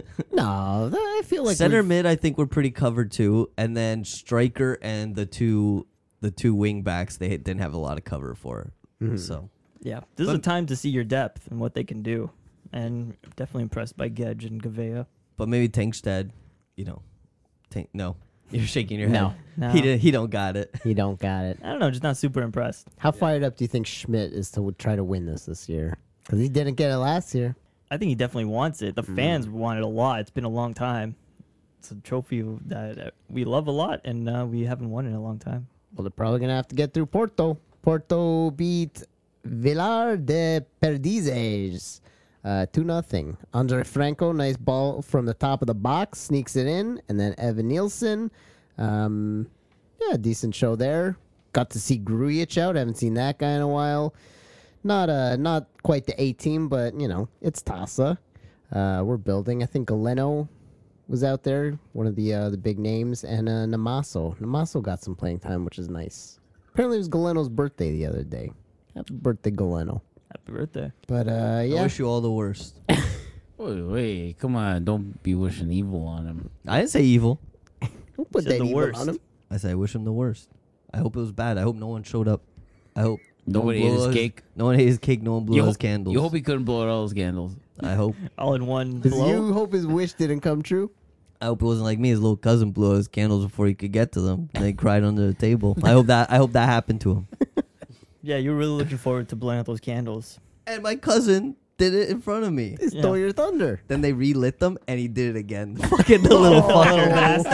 [SPEAKER 4] No, th- I feel like
[SPEAKER 3] Center
[SPEAKER 4] we've-
[SPEAKER 3] mid, I think we're pretty covered too, and then striker and the two the two wing backs they didn't have a lot of cover for.
[SPEAKER 4] Mhm.
[SPEAKER 3] So
[SPEAKER 1] Yeah, this is
[SPEAKER 3] But-
[SPEAKER 1] a time to see your depth and what they can do, and definitely impressed by Gedge and Gavea.
[SPEAKER 3] but maybe Tankstead, you know, Tank. No, you're shaking your head.
[SPEAKER 4] No.
[SPEAKER 1] No.
[SPEAKER 3] He did, he don't got it.
[SPEAKER 4] You don't got it.
[SPEAKER 1] I don't know, just not super impressed.
[SPEAKER 4] How fired up do you think Schmidt is to w- try to win this this year? Because he didn't get it last year.
[SPEAKER 1] I think he definitely wants it. The fans want it a lot. It's been a long time. It's a trophy that uh, we love a lot, and uh, we haven't won it in a long time.
[SPEAKER 4] Well, they're probably going to have to get through Porto. Porto beat Villar de Perdizes uh, two nothing. Andre Franco, nice ball from the top of the box, sneaks it in. And then Evan Nielsen. Um, yeah, decent show there. Got to see Grujic out. Haven't seen that guy in a while. Not uh, not quite the A team, but, you know, it's Tasa. Uh, we're building. I think Galeno was out there, one of the uh, the big names, and uh, Namaso. Namaso got some playing time, which is nice. Apparently, it was Galeno's birthday the other day. Happy birthday, Galeno.
[SPEAKER 1] Happy birthday.
[SPEAKER 4] But, uh,
[SPEAKER 3] I
[SPEAKER 4] yeah.
[SPEAKER 3] wish you all the worst.
[SPEAKER 2] Wait, wait, come on! Don't be wishing evil on him.
[SPEAKER 3] I didn't say evil.
[SPEAKER 4] Don't put
[SPEAKER 1] Said
[SPEAKER 4] that
[SPEAKER 1] the
[SPEAKER 4] evil
[SPEAKER 1] worst.
[SPEAKER 4] on him.
[SPEAKER 3] I said I wish him the worst. I hope it was bad. I hope no one showed up. I hope
[SPEAKER 2] Nobody
[SPEAKER 3] no one
[SPEAKER 2] ate
[SPEAKER 3] blew
[SPEAKER 2] his cake.
[SPEAKER 3] No one ate his cake. No one blew
[SPEAKER 2] You
[SPEAKER 3] his
[SPEAKER 2] hope,
[SPEAKER 3] candles.
[SPEAKER 2] you hope he couldn't blow out all his candles.
[SPEAKER 3] I hope.
[SPEAKER 1] All in one
[SPEAKER 4] Does
[SPEAKER 1] blow.
[SPEAKER 4] you hope his wish didn't come true?
[SPEAKER 3] I hope it wasn't like me. His little cousin blew out his candles before he could get to them. And they cried under the table. I hope that. I hope that happened to him.
[SPEAKER 1] Yeah, you're really looking forward to blowing out those candles.
[SPEAKER 3] And my cousin did it in front of me.
[SPEAKER 4] They stole
[SPEAKER 1] Yeah.
[SPEAKER 4] your thunder.
[SPEAKER 3] Then they relit them, and he did it again. Fucking the little
[SPEAKER 1] Oh, little
[SPEAKER 3] fucker.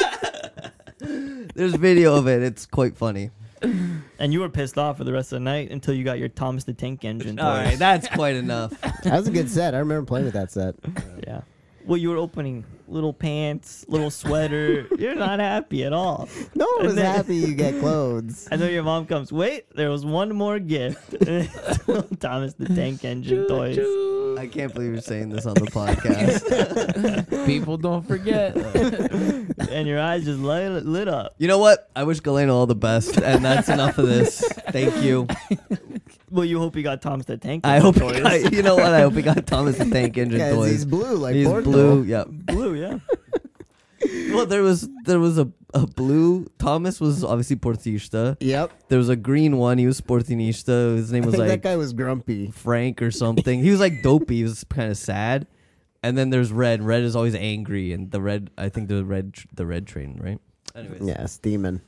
[SPEAKER 1] bastard.
[SPEAKER 3] There's video of it. It's quite funny.
[SPEAKER 1] And you were pissed off for the rest of the night until you got your Thomas the Tank Engine.
[SPEAKER 3] All
[SPEAKER 1] toys.
[SPEAKER 3] right, that's quite enough.
[SPEAKER 4] That was a good set. I remember playing with that set.
[SPEAKER 1] Yeah. Well, you were opening little pants, little sweater. You're not happy at all.
[SPEAKER 4] No one was
[SPEAKER 1] And then-
[SPEAKER 4] happy you get clothes.
[SPEAKER 1] I know your mom comes. Wait, there was one more gift. Thomas the Tank Engine toys.
[SPEAKER 3] I can't believe you're saying this on the podcast.
[SPEAKER 2] People don't forget.
[SPEAKER 1] And your eyes just lit, lit up.
[SPEAKER 3] You know what? I wish Galeno all the best, and that's enough of this. Thank you.
[SPEAKER 1] Well, you hope you got Thomas the Tank
[SPEAKER 3] I
[SPEAKER 1] Engine
[SPEAKER 3] hope he
[SPEAKER 1] toys.
[SPEAKER 3] got, you know what? I hope he got Thomas the Tank Engine
[SPEAKER 4] Guys,
[SPEAKER 3] toys.
[SPEAKER 4] he's blue like
[SPEAKER 3] He's
[SPEAKER 4] Porto.
[SPEAKER 3] blue. Yep.
[SPEAKER 1] Blue, yeah.
[SPEAKER 3] Well, there was there was a, a blue. Thomas was obviously Portista.
[SPEAKER 4] Yep.
[SPEAKER 3] There was a green one. He was Sportinista. His name
[SPEAKER 4] I
[SPEAKER 3] was
[SPEAKER 4] think that
[SPEAKER 3] like
[SPEAKER 4] guy was grumpy.
[SPEAKER 3] Frank or something. He was like dopey. He was kind of sad. And then there's red. Red is always angry, and the red. I think the red tr- the red train, right? Anyways.
[SPEAKER 4] Yeah, steaming.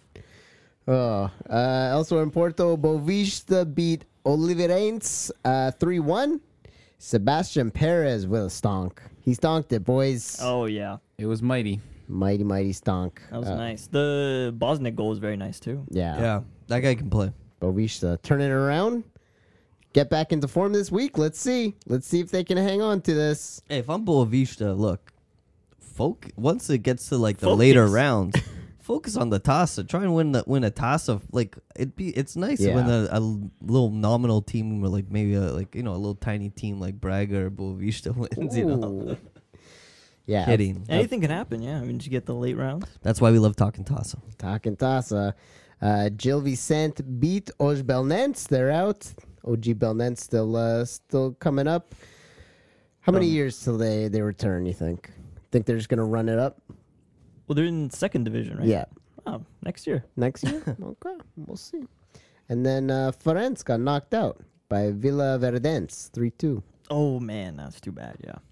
[SPEAKER 4] Oh, uh, also in Porto, Boavista beat Oliveirense uh, three one. Sebastian Perez with a stonk. He stonked it, boys.
[SPEAKER 1] Oh, yeah.
[SPEAKER 2] It was mighty.
[SPEAKER 4] Mighty, mighty stonk.
[SPEAKER 1] That was
[SPEAKER 4] Uh,
[SPEAKER 1] nice. The Bosniak goal was very nice, too.
[SPEAKER 4] Yeah.
[SPEAKER 3] Yeah, that guy can play.
[SPEAKER 4] Boavista turn it around. Get back into form this week. Let's see. Let's see if they can hang on to this.
[SPEAKER 3] Hey, if I'm Boavista, look, folk. Once it gets to like the
[SPEAKER 1] Focus.
[SPEAKER 3] later rounds, focus on the Tasa. Try and win the win a Tasa. Like it be, it's nice
[SPEAKER 4] Yeah.
[SPEAKER 3] when a, a little nominal team, or like maybe a like you know a little tiny team like Braga or Boavista wins. You know,
[SPEAKER 4] Ooh. Yeah.
[SPEAKER 3] kidding.
[SPEAKER 1] Anything can happen, yeah. I mean, did you get the late rounds?
[SPEAKER 3] That's why we love talking Tasa.
[SPEAKER 4] Talking Tasa. Uh, Gil Vicente beat Oj Belnense. They're out. O G Belnense still uh, still coming up. How many
[SPEAKER 1] Um,
[SPEAKER 4] years till they, they return, you think? Think they're just going to run it up?
[SPEAKER 1] Well, they're in second division, right?
[SPEAKER 4] Yeah.
[SPEAKER 1] Oh, next year.
[SPEAKER 4] Next year? Okay. We'll see. And then uh, Ferenc got knocked out by Villa Verdense three two.
[SPEAKER 1] Oh, man, that's too bad, yeah.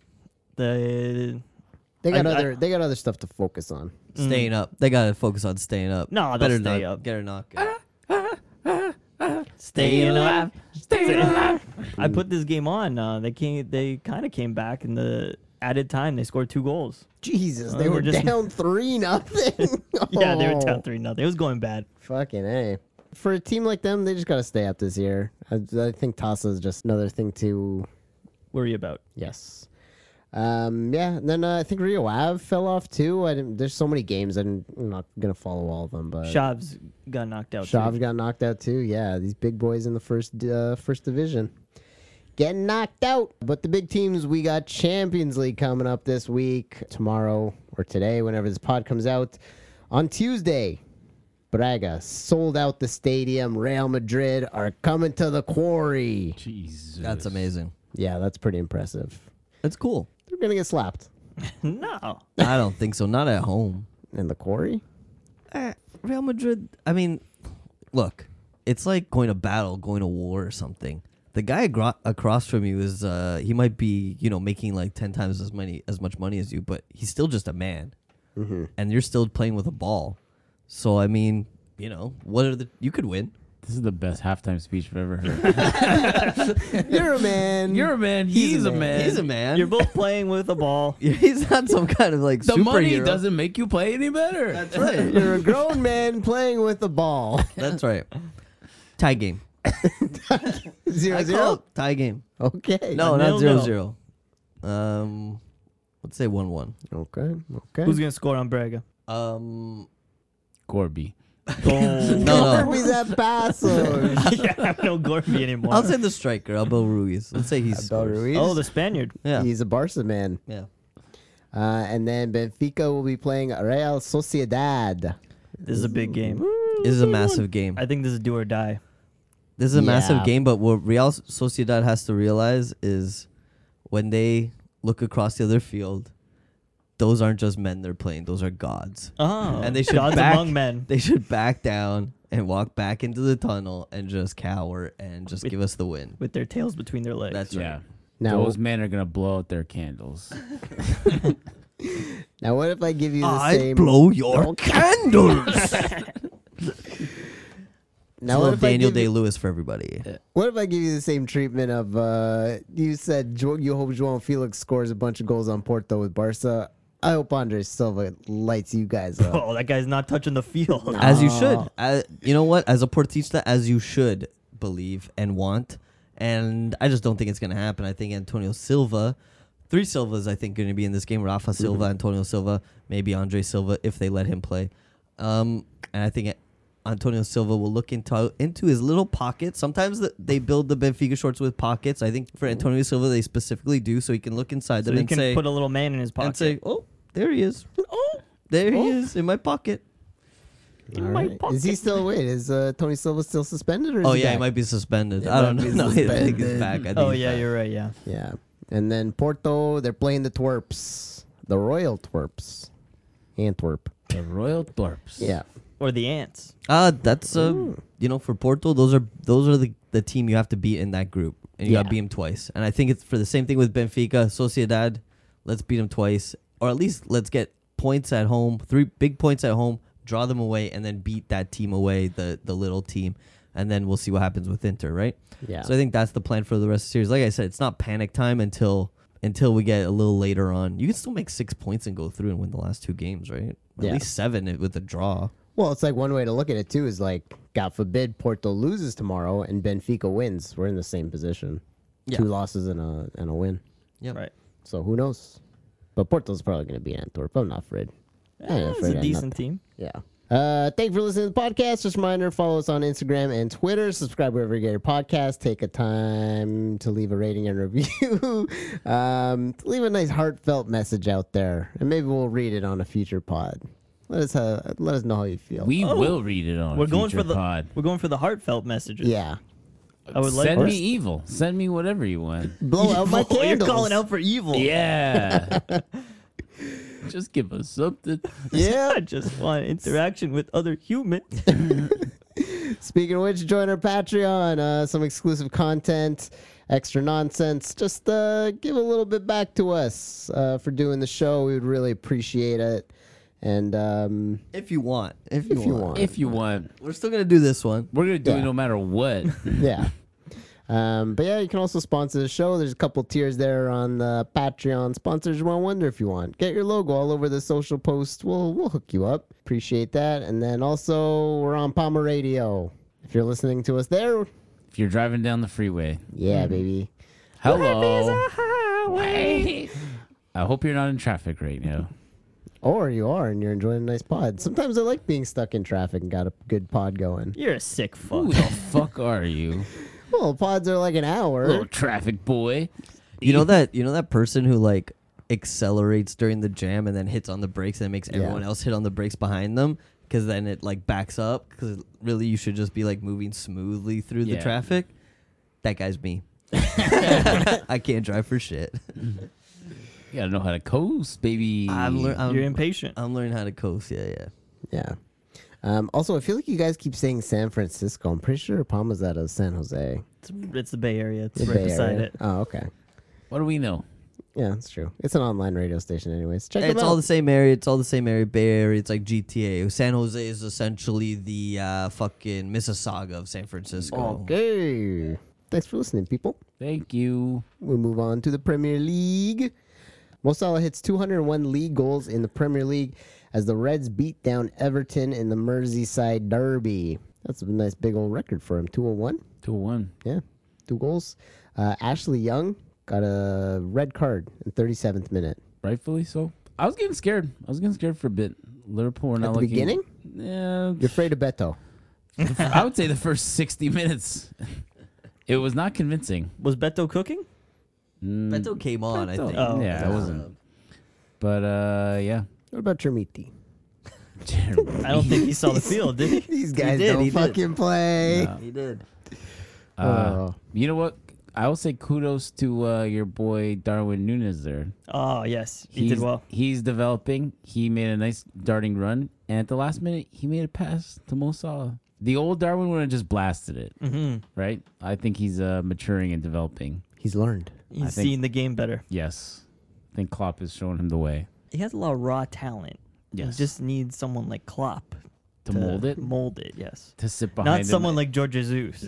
[SPEAKER 1] The
[SPEAKER 4] They got
[SPEAKER 1] I- I-
[SPEAKER 4] other they got other stuff to focus on.
[SPEAKER 3] Staying up. They gotta focus on staying up.
[SPEAKER 1] No, they'll
[SPEAKER 3] better
[SPEAKER 1] stay
[SPEAKER 3] not
[SPEAKER 1] up.
[SPEAKER 3] get her knocked.
[SPEAKER 1] Staying alive. Staying alive. I put this game on. Uh, they came. They kind of came back in the added time. They scored two goals.
[SPEAKER 4] Jesus,
[SPEAKER 1] Oh,
[SPEAKER 4] they
[SPEAKER 1] we're
[SPEAKER 4] were
[SPEAKER 1] just-
[SPEAKER 4] down three nothing.
[SPEAKER 1] Yeah, they were
[SPEAKER 4] Oh.
[SPEAKER 1] down three nothing. It was going bad.
[SPEAKER 4] Fucking A. For a team like them, they just got to stay up this year. I, I think Tasa is just another thing to,
[SPEAKER 1] Worry about.
[SPEAKER 4] yes. Um, yeah, and then uh, I think Rio Ave fell off too. I didn't, there's so many games, I'm not going to follow all of them. But
[SPEAKER 1] Shavs got knocked out. too.
[SPEAKER 4] Shavs got knocked out too. Yeah, these big boys in the first uh, first division. Getting knocked out. But the big teams, we got Champions League coming up this week, tomorrow or today, whenever this pod comes out. On Tuesday, Braga sold out the stadium. Real Madrid are coming to the Quarry.
[SPEAKER 2] Jesus.
[SPEAKER 3] That's amazing.
[SPEAKER 4] Yeah, that's pretty impressive.
[SPEAKER 3] That's cool.
[SPEAKER 4] They're going to get slapped.
[SPEAKER 1] No.
[SPEAKER 3] I don't think so. Not at home.
[SPEAKER 4] In the Quarry?
[SPEAKER 3] Eh, Real Madrid. I mean, look, it's like going to battle, going to war or something. The guy agro- across from you is uh, he might be you know making like ten times as many as much money as you, but he's still just a man,
[SPEAKER 4] Mm-hmm.
[SPEAKER 3] and you're still playing with a ball. So I mean, you know, what are the you could win.
[SPEAKER 2] This is the best halftime speech I've ever heard.
[SPEAKER 4] You're a man.
[SPEAKER 2] You're a man. He's,
[SPEAKER 4] He's a
[SPEAKER 2] a
[SPEAKER 4] man.
[SPEAKER 2] man.
[SPEAKER 3] He's a man.
[SPEAKER 1] You're both playing with a ball.
[SPEAKER 3] He's not some kind of like
[SPEAKER 2] the
[SPEAKER 3] superhero.
[SPEAKER 2] money doesn't make you play any better.
[SPEAKER 3] That's right.
[SPEAKER 4] You're a grown man playing with a ball.
[SPEAKER 3] That's right. Tie game.
[SPEAKER 4] Zero
[SPEAKER 3] I
[SPEAKER 4] zero.
[SPEAKER 3] call it tie game.
[SPEAKER 4] Okay.
[SPEAKER 3] No,
[SPEAKER 1] A
[SPEAKER 3] not
[SPEAKER 1] nil,
[SPEAKER 3] zero
[SPEAKER 1] nil.
[SPEAKER 3] zero. Um, let's say one one.
[SPEAKER 4] Okay. Okay.
[SPEAKER 1] Who's gonna score on Braga?
[SPEAKER 3] Um,
[SPEAKER 2] Gorby.
[SPEAKER 1] Oh.
[SPEAKER 3] no, no.
[SPEAKER 4] Gorby's at Pasos.
[SPEAKER 1] yeah, I have no Gorby anymore.
[SPEAKER 3] I'll say the striker, Abel Ruiz. Let's say he's
[SPEAKER 4] Abel
[SPEAKER 3] scores.
[SPEAKER 4] Ruiz.
[SPEAKER 1] oh, the Spaniard.
[SPEAKER 3] Yeah,
[SPEAKER 4] He's a Barca man.
[SPEAKER 3] yeah.
[SPEAKER 4] Uh, and then Benfica will be playing Real Sociedad.
[SPEAKER 1] This is a big game.
[SPEAKER 3] This is a massive game.
[SPEAKER 1] I think this is do or die.
[SPEAKER 3] This is a massive
[SPEAKER 4] Yeah.
[SPEAKER 3] game, but what Real Sociedad has to realize is when they look across the other field, those aren't just men they're playing; those are gods.
[SPEAKER 1] Oh,
[SPEAKER 3] And they should
[SPEAKER 1] gods
[SPEAKER 3] back-
[SPEAKER 1] among men.
[SPEAKER 3] They should back down and walk back into the tunnel and just cower and just
[SPEAKER 1] With-
[SPEAKER 3] give us the win.
[SPEAKER 1] With their tails between their legs.
[SPEAKER 3] That's right.
[SPEAKER 2] Yeah.
[SPEAKER 4] Now,
[SPEAKER 2] Those men are gonna blow out their candles.
[SPEAKER 4] now, what if I give you the
[SPEAKER 3] I
[SPEAKER 4] same?
[SPEAKER 3] blow your candles.
[SPEAKER 4] Now,
[SPEAKER 3] Now,
[SPEAKER 4] what if I
[SPEAKER 3] Daniel
[SPEAKER 4] give
[SPEAKER 3] Day
[SPEAKER 4] you,
[SPEAKER 3] Lewis for everybody.
[SPEAKER 4] what if I give you the same treatment of? Uh, you said Jo- you hope João Felix scores a bunch of goals on Porto with Barca. I hope Andre Silva lights you guys up.
[SPEAKER 1] Oh, that guy's not touching the field.
[SPEAKER 3] As you
[SPEAKER 4] Oh.
[SPEAKER 3] should. Uh, you know what? As a Portista, as you should believe and want. And I just don't think it's going to happen. I think Antonio Silva, three Silvas, I think, going to be in this game. Rafa Silva, Antonio Silva, maybe Andre Silva, if they let him play. Um, and I think Antonio Silva will look into into his little pocket. Sometimes the, they build the Benfica shorts with pockets. I think for Antonio Silva, they specifically do, so he can look inside
[SPEAKER 1] So
[SPEAKER 3] them
[SPEAKER 1] you
[SPEAKER 3] and
[SPEAKER 1] can
[SPEAKER 3] say,
[SPEAKER 1] put a little man in his pocket.
[SPEAKER 3] and say, oh, there he is. Oh, there he is in my pocket.
[SPEAKER 4] All right. Is he still? Wait, is uh, Tony Silva still suspended? Or is
[SPEAKER 3] Oh,
[SPEAKER 4] he
[SPEAKER 3] yeah,
[SPEAKER 4] back?
[SPEAKER 3] he might be suspended.
[SPEAKER 4] He
[SPEAKER 3] I don't
[SPEAKER 4] might be
[SPEAKER 3] know. No, I think
[SPEAKER 4] suspended.
[SPEAKER 3] he's back. I think
[SPEAKER 1] oh
[SPEAKER 3] he's
[SPEAKER 1] yeah,
[SPEAKER 3] back.
[SPEAKER 1] you're right. Yeah.
[SPEAKER 4] Yeah. And then Porto, they're playing the Twerps, the Royal Twerps, Antwerp.
[SPEAKER 2] The Royal Thorpes.
[SPEAKER 4] Yeah.
[SPEAKER 1] Or the ants.
[SPEAKER 3] Uh, that's uh, you know, for Porto, those are those are the, the team you have to beat in that group, and you got
[SPEAKER 4] Yeah.
[SPEAKER 3] to beat them twice. And I think it's for the same thing with Benfica, Sociedad. Let's beat them twice, or at least let's get points at home, three big points at home, draw them away, and then beat that team away, the the little team, and then we'll see what happens with Inter, right?
[SPEAKER 4] Yeah.
[SPEAKER 3] So I think that's the plan for the rest of the series. Like I said, it's not panic time until until we get a little later on. You can still make six points and go through and win the last two games, right? At
[SPEAKER 4] Yeah.
[SPEAKER 3] least seven with a draw.
[SPEAKER 4] Well, it's like one way to look at it too is like, God forbid Porto loses tomorrow and Benfica wins. We're in the same position.
[SPEAKER 3] Yeah.
[SPEAKER 4] Two losses and a and a win.
[SPEAKER 3] Yeah.
[SPEAKER 1] Right.
[SPEAKER 4] So who knows? But Porto's probably going to be Antwerp. I'm not afraid. I ain't
[SPEAKER 1] Eh, it's
[SPEAKER 4] afraid
[SPEAKER 1] a
[SPEAKER 4] of
[SPEAKER 1] decent
[SPEAKER 4] nothing.
[SPEAKER 1] team.
[SPEAKER 4] Yeah. Uh, thank you for listening to the podcast. Just a reminder, follow us on Instagram and Twitter. Subscribe wherever you get your podcast. Take a time to leave a rating and review. um, leave a nice heartfelt message out there, and maybe we'll read it on a future pod. Let us uh, let us know how you feel.
[SPEAKER 2] We
[SPEAKER 1] Oh.
[SPEAKER 2] will read it on
[SPEAKER 1] We're
[SPEAKER 2] a
[SPEAKER 1] going
[SPEAKER 2] future
[SPEAKER 1] for the
[SPEAKER 2] pod.
[SPEAKER 1] we're going for the heartfelt messages.
[SPEAKER 4] yeah.
[SPEAKER 1] I would like
[SPEAKER 2] Send me
[SPEAKER 1] first-
[SPEAKER 2] evil. Send me whatever you want.
[SPEAKER 4] Blow out my
[SPEAKER 1] Oh, you're
[SPEAKER 4] candles.
[SPEAKER 1] calling out for evil.
[SPEAKER 2] Yeah. Just give us something.
[SPEAKER 4] Yeah.
[SPEAKER 1] I just want interaction with other humans.
[SPEAKER 4] Speaking of which, join our Patreon. Uh, some exclusive content, extra nonsense. Just uh, give a little bit back to us uh, for doing the show. We would really appreciate it. And um,
[SPEAKER 3] If you want. If you,
[SPEAKER 4] if you
[SPEAKER 3] want.
[SPEAKER 4] want,
[SPEAKER 2] If you want.
[SPEAKER 3] We're still going to do this one.
[SPEAKER 2] We're gonna do
[SPEAKER 4] Yeah.
[SPEAKER 2] it no matter what.
[SPEAKER 4] yeah. Um, but yeah, you can also sponsor the show. There's a couple tiers there on the Patreon. Sponsors One Wonder if you want. Get your logo all over the social post. We'll we'll hook you up. Appreciate that. And then also we're on Palmer Radio. If you're listening to us there,
[SPEAKER 2] If you're driving down the freeway.
[SPEAKER 4] yeah, baby.
[SPEAKER 2] Hello. I hope you're not in traffic right now.
[SPEAKER 4] Or you are and you're enjoying a nice pod. Sometimes I like being stuck in traffic and got a good pod going.
[SPEAKER 1] You're a sick fuck.
[SPEAKER 2] Who the fuck are you?
[SPEAKER 4] Well, pods are like an hour.
[SPEAKER 2] Little traffic boy.
[SPEAKER 3] You know that you know that person who like accelerates during the jam and then hits on the brakes and it makes
[SPEAKER 4] Yeah.
[SPEAKER 3] everyone else hit on the brakes behind them because then it like backs up because really you should just be like moving smoothly through the
[SPEAKER 2] Yeah.
[SPEAKER 3] traffic. That guy's me. I can't drive for shit.
[SPEAKER 2] You gotta know how to coast, baby.
[SPEAKER 3] I'm, lear- I'm,
[SPEAKER 1] You're impatient.
[SPEAKER 3] I'm learning how to coast. Yeah, yeah.
[SPEAKER 4] Yeah. Um, also, I feel like you guys keep saying San Francisco. I'm pretty sure Palma's out of San Jose.
[SPEAKER 1] It's, it's the Bay Area. It's
[SPEAKER 4] The
[SPEAKER 1] right
[SPEAKER 4] Bay
[SPEAKER 1] beside
[SPEAKER 4] Area.
[SPEAKER 1] it.
[SPEAKER 4] Oh, okay.
[SPEAKER 2] What do we know?
[SPEAKER 4] Yeah, that's true. It's an online radio station, anyways. Check
[SPEAKER 3] It's
[SPEAKER 4] them
[SPEAKER 3] all
[SPEAKER 4] out.
[SPEAKER 3] the same area. It's all the same area. Bay Area. It's like G T A. San Jose is essentially the uh, fucking Mississauga of San Francisco.
[SPEAKER 4] Okay. Thanks for listening, people.
[SPEAKER 2] Thank you.
[SPEAKER 4] We move on to the Premier League. Mo Salah hits two hundred one league goals in the Premier League as the Reds beat down Everton in the Merseyside Derby. That's a nice big old record for him. two oh one.
[SPEAKER 2] two one.
[SPEAKER 4] Yeah, two goals. Uh, Ashley Young got a red card in thirty-seventh minute.
[SPEAKER 2] Rightfully so. I was getting scared. I was getting scared for a bit. Liverpool are not
[SPEAKER 4] At the
[SPEAKER 2] looking.
[SPEAKER 4] beginning?
[SPEAKER 2] Yeah.
[SPEAKER 4] You're afraid of Beto.
[SPEAKER 2] I would say the first sixty minutes. It was not convincing.
[SPEAKER 1] Was Beto cooking?
[SPEAKER 2] Mm,
[SPEAKER 3] Beto came on, I
[SPEAKER 2] Beto-
[SPEAKER 3] think.
[SPEAKER 1] Oh,
[SPEAKER 2] yeah,
[SPEAKER 1] okay.
[SPEAKER 2] I wasn't. But uh, yeah.
[SPEAKER 4] What about Termiti?
[SPEAKER 1] I don't think he saw the field, did he?
[SPEAKER 4] These guys
[SPEAKER 3] did,
[SPEAKER 4] don't
[SPEAKER 3] he did.
[SPEAKER 4] fucking play.
[SPEAKER 2] No.
[SPEAKER 3] He did.
[SPEAKER 2] Uh,
[SPEAKER 4] Oh.
[SPEAKER 2] You know what? I will say kudos to uh, your boy Darwin Nunes there.
[SPEAKER 1] Oh, yes. He
[SPEAKER 2] he's,
[SPEAKER 1] did well.
[SPEAKER 2] He's developing. He made a nice darting run, and at the last minute, he made a pass to Mo Salah. The old Darwin would have just blasted it,
[SPEAKER 1] hmm
[SPEAKER 2] right? I think he's uh, maturing and developing.
[SPEAKER 4] He's learned.
[SPEAKER 1] He's
[SPEAKER 2] I think-
[SPEAKER 1] seeing the game better.
[SPEAKER 2] Yes, I think Klopp is showing him the way
[SPEAKER 1] He has a lot of raw talent.
[SPEAKER 2] Yes.
[SPEAKER 1] He just needs someone like Klopp
[SPEAKER 2] to mold it,
[SPEAKER 1] Mold it, yes.
[SPEAKER 2] to sit behind.
[SPEAKER 1] Not
[SPEAKER 2] him.
[SPEAKER 1] someone like George Jesus.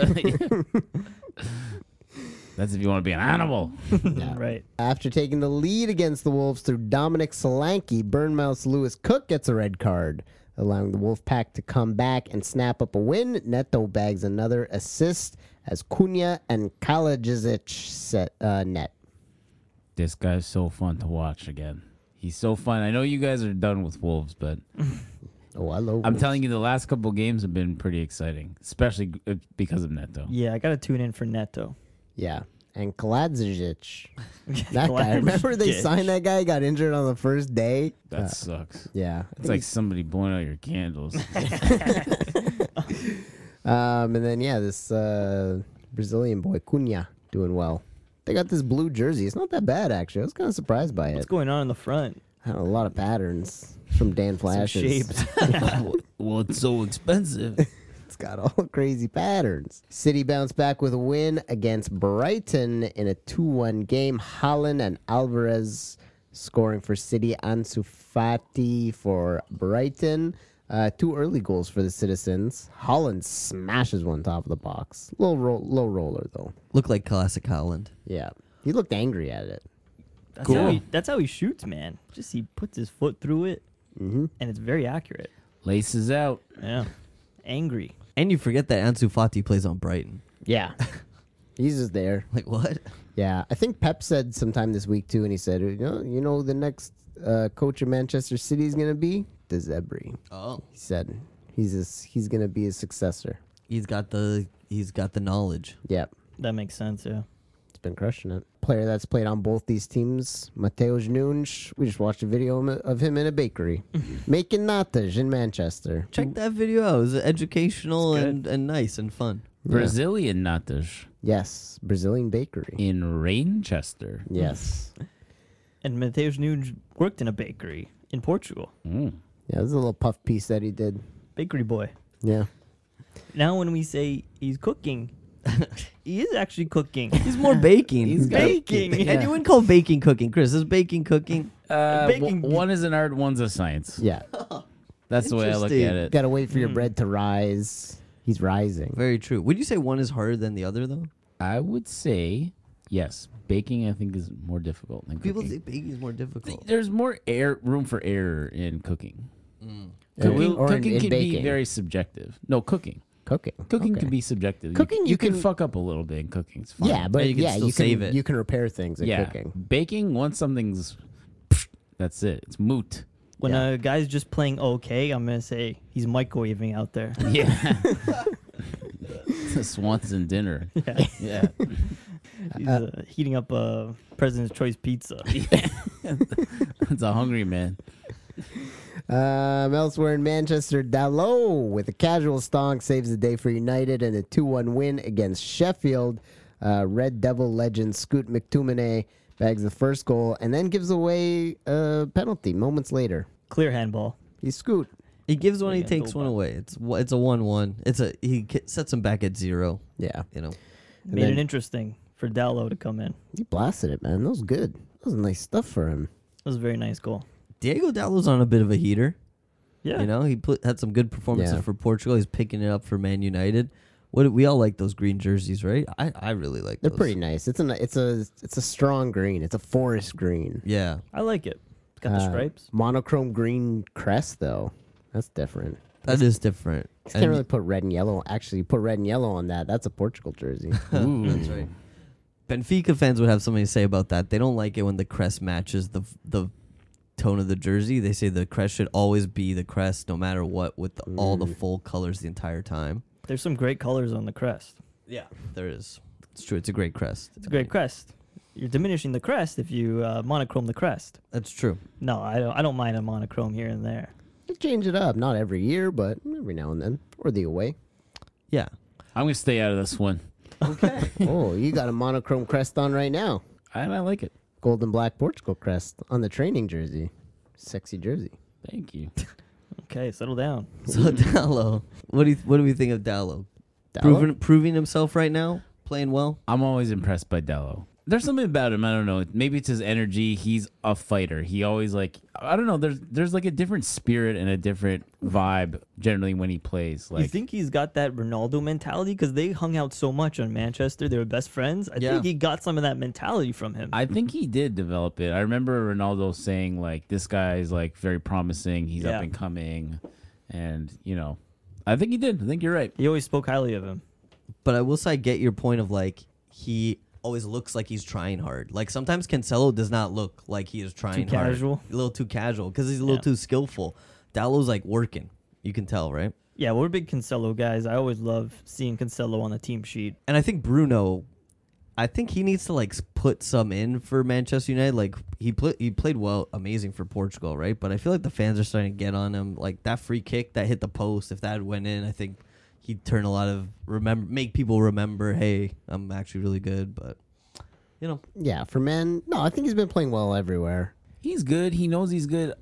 [SPEAKER 2] That's if you want to be an animal.
[SPEAKER 1] Right.
[SPEAKER 4] After taking the lead against the Wolves through Dominic Solanke, Burnmouth's Lewis Cook gets a red card, allowing the Wolf Pack to come back and snap up a win. Neto bags another assist as Cunha and Kalajic set uh, net.
[SPEAKER 2] This guy's so fun to watch again. He's so fun. I know you guys are done with Wolves, but
[SPEAKER 4] Oh, I love
[SPEAKER 2] I'm telling you, the last couple of games have been pretty exciting, especially uh, because of Neto.
[SPEAKER 1] Yeah, I got to tune in for Neto.
[SPEAKER 4] Yeah. And Kalajic. That guy. Remember they
[SPEAKER 1] Glad-
[SPEAKER 4] signed that guy, got injured on the first day?
[SPEAKER 2] That
[SPEAKER 4] Uh,
[SPEAKER 2] sucks.
[SPEAKER 4] yeah.
[SPEAKER 2] It's like somebody blowing out your candles.
[SPEAKER 4] Um, and then, yeah, this uh, Brazilian boy, Cunha, doing well. They got this blue jersey. It's not that bad, actually. I was kind of surprised by
[SPEAKER 1] What's
[SPEAKER 4] it.
[SPEAKER 1] going on in the front?
[SPEAKER 4] Had a lot of patterns from Dan
[SPEAKER 1] Some
[SPEAKER 4] Flashes.
[SPEAKER 1] shapes.
[SPEAKER 2] Well, it's so expensive.
[SPEAKER 4] It's got all crazy patterns. City bounced back with a win against Brighton in a two one game. Holland and Alvarez scoring for City. Ansu Fati for Brighton. Uh, two early goals for the Citizens. Holland smashes one top of the box. Low, ro- low roller, though.
[SPEAKER 3] Looked like classic Holland.
[SPEAKER 4] Yeah. He looked angry at it.
[SPEAKER 1] That's,
[SPEAKER 2] Cool.
[SPEAKER 1] how he, that's how he shoots, man. Just he puts his foot through it,
[SPEAKER 4] Mm-hmm.
[SPEAKER 1] and it's very accurate.
[SPEAKER 2] Laces out.
[SPEAKER 1] Yeah. Angry.
[SPEAKER 3] And you forget that Ansu Fati plays on Brighton.
[SPEAKER 4] Yeah. He's just there.
[SPEAKER 3] Like, what?
[SPEAKER 4] Yeah, I think Pep said sometime this week too, and he said, you know, you know, the next uh, coach of Manchester City is gonna be De Zebri.
[SPEAKER 3] Oh.
[SPEAKER 4] He said he's his, he's gonna be his successor.
[SPEAKER 3] He's got the he's got the knowledge.
[SPEAKER 4] Yep,
[SPEAKER 1] That makes sense, yeah.
[SPEAKER 4] he's been crushing it. Player that's played on both these teams, Mateus Nunes. We just watched a video of him- of him in a bakery making natas in Manchester.
[SPEAKER 3] Check that video out. It was educational
[SPEAKER 1] It's good.
[SPEAKER 3] and, and nice and fun.
[SPEAKER 4] Yeah.
[SPEAKER 2] Brazilian natas
[SPEAKER 4] Yes, Brazilian bakery.
[SPEAKER 2] in Rainchester.
[SPEAKER 4] Yes.
[SPEAKER 1] And Mateus Nunes worked in a bakery in Portugal.
[SPEAKER 2] Mm.
[SPEAKER 4] Yeah, this is a little puff piece that he did.
[SPEAKER 1] Bakery boy.
[SPEAKER 4] Yeah.
[SPEAKER 1] Now when we say he's cooking, he is actually cooking.
[SPEAKER 3] He's more baking.
[SPEAKER 2] He's got-
[SPEAKER 1] baking.
[SPEAKER 3] And
[SPEAKER 1] Yeah.
[SPEAKER 3] you wouldn't call baking cooking, Chris. Is baking cooking?
[SPEAKER 2] Uh,
[SPEAKER 1] Baking-
[SPEAKER 2] w- one is an art, one's a science.
[SPEAKER 4] Yeah.
[SPEAKER 2] That's the way I look
[SPEAKER 3] Interesting.
[SPEAKER 2] at it.
[SPEAKER 4] Gotta wait for your
[SPEAKER 1] Mm.
[SPEAKER 4] bread to rise. He's rising.
[SPEAKER 3] Very true. Would you say one is harder than the other though?
[SPEAKER 2] I would say yes. Baking, I think, is more difficult than
[SPEAKER 3] People
[SPEAKER 2] cooking.
[SPEAKER 3] think baking is more difficult.
[SPEAKER 2] There's more air room for error in cooking.
[SPEAKER 4] Cooking
[SPEAKER 2] Cooking,
[SPEAKER 4] or in-
[SPEAKER 2] cooking
[SPEAKER 4] in
[SPEAKER 2] can
[SPEAKER 4] baking?
[SPEAKER 2] be very subjective. No, cooking.
[SPEAKER 4] Cooking.
[SPEAKER 2] Cooking
[SPEAKER 4] Okay.
[SPEAKER 2] can be subjective.
[SPEAKER 4] Cooking,
[SPEAKER 2] you,
[SPEAKER 4] you
[SPEAKER 2] you can,
[SPEAKER 4] can-
[SPEAKER 2] fuck up a little bit in cooking. It's fine.
[SPEAKER 4] Yeah, but
[SPEAKER 3] you can
[SPEAKER 4] yeah,
[SPEAKER 3] still
[SPEAKER 4] you
[SPEAKER 3] save
[SPEAKER 4] can
[SPEAKER 3] it.
[SPEAKER 4] you can repair things in
[SPEAKER 2] yeah.
[SPEAKER 4] cooking.
[SPEAKER 2] Baking, once something's, that's it. It's moot.
[SPEAKER 1] When
[SPEAKER 4] Yeah.
[SPEAKER 1] a guy's just playing okay, I'm gonna say he's microwaving out there.
[SPEAKER 2] Yeah. Swanson dinner.
[SPEAKER 1] Yeah.
[SPEAKER 2] Yeah.
[SPEAKER 1] He's uh, heating up a President's Choice pizza.
[SPEAKER 2] It's a hungry man.
[SPEAKER 4] Um, elsewhere in Manchester, Dalot with a casual stonk saves the day for United and a two one win against Sheffield. Uh, Red Devil legend Scoot McTominay bags the first goal and then gives away a penalty moments later.
[SPEAKER 1] Clear handball.
[SPEAKER 4] He's Scoot.
[SPEAKER 3] He gives one, he
[SPEAKER 1] Yeah,
[SPEAKER 3] takes
[SPEAKER 1] go
[SPEAKER 3] one
[SPEAKER 1] back.
[SPEAKER 3] away. It's wa- it's a one-one. It's a he ki- sets him back at zero.
[SPEAKER 4] Yeah.
[SPEAKER 3] You know,
[SPEAKER 1] Made
[SPEAKER 4] then-
[SPEAKER 1] it interesting for Dallo to come in.
[SPEAKER 4] He blasted it, man. That was good. That was nice stuff for him.
[SPEAKER 1] That was a very nice goal.
[SPEAKER 3] Diego Dallo's on a bit of a heater.
[SPEAKER 1] Yeah.
[SPEAKER 3] You know, he put had some good performances
[SPEAKER 4] Yeah.
[SPEAKER 3] for Portugal. He's picking it up for Man United. What we all like those green jerseys, right? I, I really like
[SPEAKER 4] They're
[SPEAKER 3] those.
[SPEAKER 4] pretty nice. It's a it's a it's a strong green. It's a forest green.
[SPEAKER 3] Yeah.
[SPEAKER 1] I like it. It's got the
[SPEAKER 4] Uh,
[SPEAKER 1] stripes.
[SPEAKER 4] Monochrome green crest though. That's different.
[SPEAKER 3] That is different.
[SPEAKER 4] You can't
[SPEAKER 3] And-
[SPEAKER 4] really put red and yellow. Actually, you put red and yellow on that. That's a Portugal jersey.
[SPEAKER 2] Ooh.
[SPEAKER 3] That's right. Benfica fans would have something to say about that. They don't like it when the crest matches the the tone of the jersey. They say the crest should always be the crest, no matter what, with the, all the
[SPEAKER 4] Mm.
[SPEAKER 3] full colors the entire time.
[SPEAKER 1] There's some great colors on the crest.
[SPEAKER 3] Yeah, there is. It's true. It's a great crest.
[SPEAKER 1] It's a great crest. You're diminishing the crest if you uh, monochrome the crest.
[SPEAKER 3] That's true.
[SPEAKER 1] No, I don't. I don't mind a monochrome here and there.
[SPEAKER 4] You change it up, not every year, but every now and then, or the away.
[SPEAKER 3] Yeah.
[SPEAKER 2] I'm gonna stay out of this one.
[SPEAKER 3] Okay.
[SPEAKER 4] Oh, you got a monochrome crest on right now.
[SPEAKER 2] And I like it.
[SPEAKER 4] Gold and black Portugal crest on the training jersey. Sexy jersey.
[SPEAKER 2] Thank you.
[SPEAKER 1] Okay, settle down.
[SPEAKER 3] So Dallo, what do you, what do we think of Dallo?
[SPEAKER 4] Dallo?
[SPEAKER 3] Proving proving himself right now, playing well.
[SPEAKER 2] I'm always impressed by Dallo. There's something about him. I don't know. Maybe it's his energy. He's a fighter. He always like I don't know. There's there's like a different spirit and a different vibe generally when he plays. Like
[SPEAKER 1] you think he's got that Ronaldo mentality? Because they hung out so much on Manchester. They were best friends. I
[SPEAKER 3] Yeah.
[SPEAKER 1] think he got some of that mentality from him.
[SPEAKER 2] I think he did develop it. I remember Ronaldo saying like this guy is like very promising. He's
[SPEAKER 1] Yeah.
[SPEAKER 2] up and coming, and you know, I think he did. I think you're right.
[SPEAKER 1] he always spoke highly of him.
[SPEAKER 3] But I will say, I get your point of like he always looks like he's trying hard. Like sometimes Cancelo does not look like he is trying
[SPEAKER 1] Too
[SPEAKER 3] hard.
[SPEAKER 1] casual?
[SPEAKER 3] A little too casual because he's a little
[SPEAKER 1] Yeah.
[SPEAKER 3] too skillful. Dallo's like working. You can tell, right?
[SPEAKER 1] Yeah, we're big Cancelo guys. I always love seeing Cancelo on the team sheet.
[SPEAKER 3] And I think Bruno, I think he needs to like s- put some in for Manchester United. Like he put he played well, amazing for Portugal, right? But I feel like the fans are starting to get on him. Like that free kick that hit the post, if that went in, I think he'd turn a lot of remember, make people remember, hey, I'm actually really good. But you know,
[SPEAKER 4] Yeah, for men, no, I think he's been playing well everywhere.
[SPEAKER 2] He's good. He knows he's good.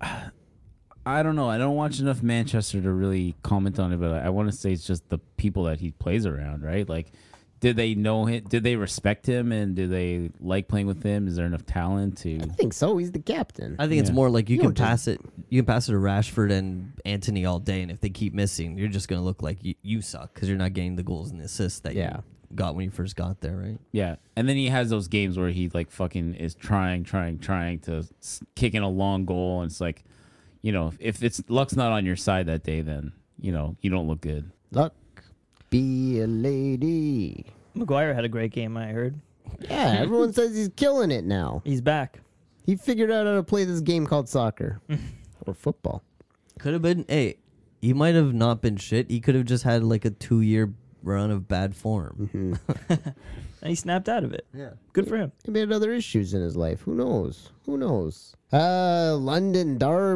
[SPEAKER 2] I don't know. I don't watch enough Manchester to really comment on it, but I, I want to say it's just the people that he plays around, right? Like, did they know him? Did they respect him? And do they like playing with him? Is there enough talent to?
[SPEAKER 4] I think so. He's the captain.
[SPEAKER 3] I think it's
[SPEAKER 2] Yeah.
[SPEAKER 3] more like you
[SPEAKER 4] You
[SPEAKER 3] can
[SPEAKER 4] don't just-
[SPEAKER 3] pass it, you can pass it to Rashford and Anthony all day, and if they keep missing, you're just gonna look like you, you suck because you're not getting the goals and the assists that
[SPEAKER 4] Yeah.
[SPEAKER 3] you got when you first got there, right?
[SPEAKER 2] Yeah, and then he has those games where he like fucking is trying, trying, trying to s- kick in a long goal, and it's like, you know, if it's luck's not on your side that day, then you know you don't look good.
[SPEAKER 4] Luck be a lady.
[SPEAKER 1] Maguire had a great game, I heard.
[SPEAKER 4] Yeah, everyone says he's killing it now.
[SPEAKER 1] He's back.
[SPEAKER 4] He figured out how to play this game called soccer or football.
[SPEAKER 3] Could have been. Hey, he might have not been shit. He could have just had like a two year run of bad form.
[SPEAKER 1] And he snapped out of it.
[SPEAKER 3] Yeah.
[SPEAKER 1] Good for him.
[SPEAKER 4] He may have other issues in his life. Who knows? Who knows? Uh, London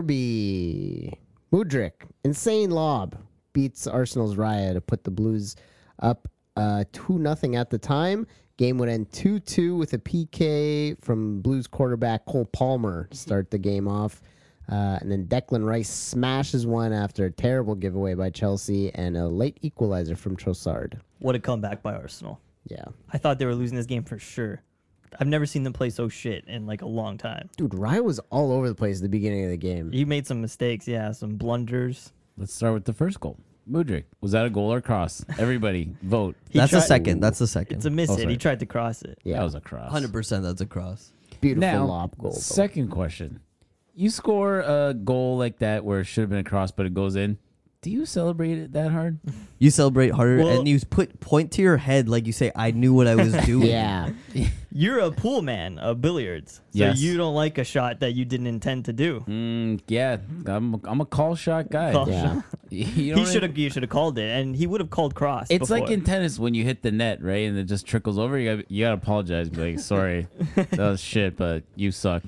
[SPEAKER 4] Derby. Mudryk, insane lob, beats Arsenal's Raya to put the Blues up uh, two nothing at the time. Game would end two two with a P K from Blues quarterback Cole Palmer to start the game off. Uh, and then Declan Rice smashes one after a terrible giveaway by Chelsea and a late equalizer from Trossard.
[SPEAKER 1] What a comeback by Arsenal.
[SPEAKER 4] Yeah.
[SPEAKER 1] I thought they were losing this game for sure. I've never seen them play so shit in like a long time.
[SPEAKER 4] Dude, Raya was all over the place at the beginning of the game.
[SPEAKER 1] He made some mistakes, yeah, some blunders.
[SPEAKER 2] Let's start with the first goal. Mudryk, was that a goal or cross? Everybody vote.
[SPEAKER 1] He
[SPEAKER 3] That's the
[SPEAKER 1] tried-
[SPEAKER 3] second. That's the second.
[SPEAKER 1] It's a miss
[SPEAKER 2] Oh,
[SPEAKER 1] hit. He
[SPEAKER 2] sorry.
[SPEAKER 1] tried to cross it.
[SPEAKER 4] Yeah.
[SPEAKER 2] That was a cross.
[SPEAKER 3] Hundred percent. That's a cross.
[SPEAKER 4] Beautiful
[SPEAKER 2] Now,
[SPEAKER 4] lob goal. though.
[SPEAKER 2] second question: you score a goal like that where it should have been a cross, but it goes in. Do you celebrate it that hard?
[SPEAKER 3] You celebrate harder
[SPEAKER 1] Well-
[SPEAKER 3] and you put point to your head like you say, "I knew what I was doing."
[SPEAKER 4] Yeah.
[SPEAKER 1] You're a pool man of billiards, so
[SPEAKER 2] Yes.
[SPEAKER 1] you don't like a shot that you didn't intend to do.
[SPEAKER 2] Mm, yeah, I'm. I'm a call shot guy.
[SPEAKER 1] Call
[SPEAKER 4] Yeah.
[SPEAKER 2] You
[SPEAKER 1] He
[SPEAKER 2] don't
[SPEAKER 1] should have. You should have called it, and he would have called cross.
[SPEAKER 2] It's like
[SPEAKER 1] before.
[SPEAKER 2] in tennis when you hit the net, right, and it just trickles over. You got you got to apologize, and be like, "Sorry, that was shit, but you suck."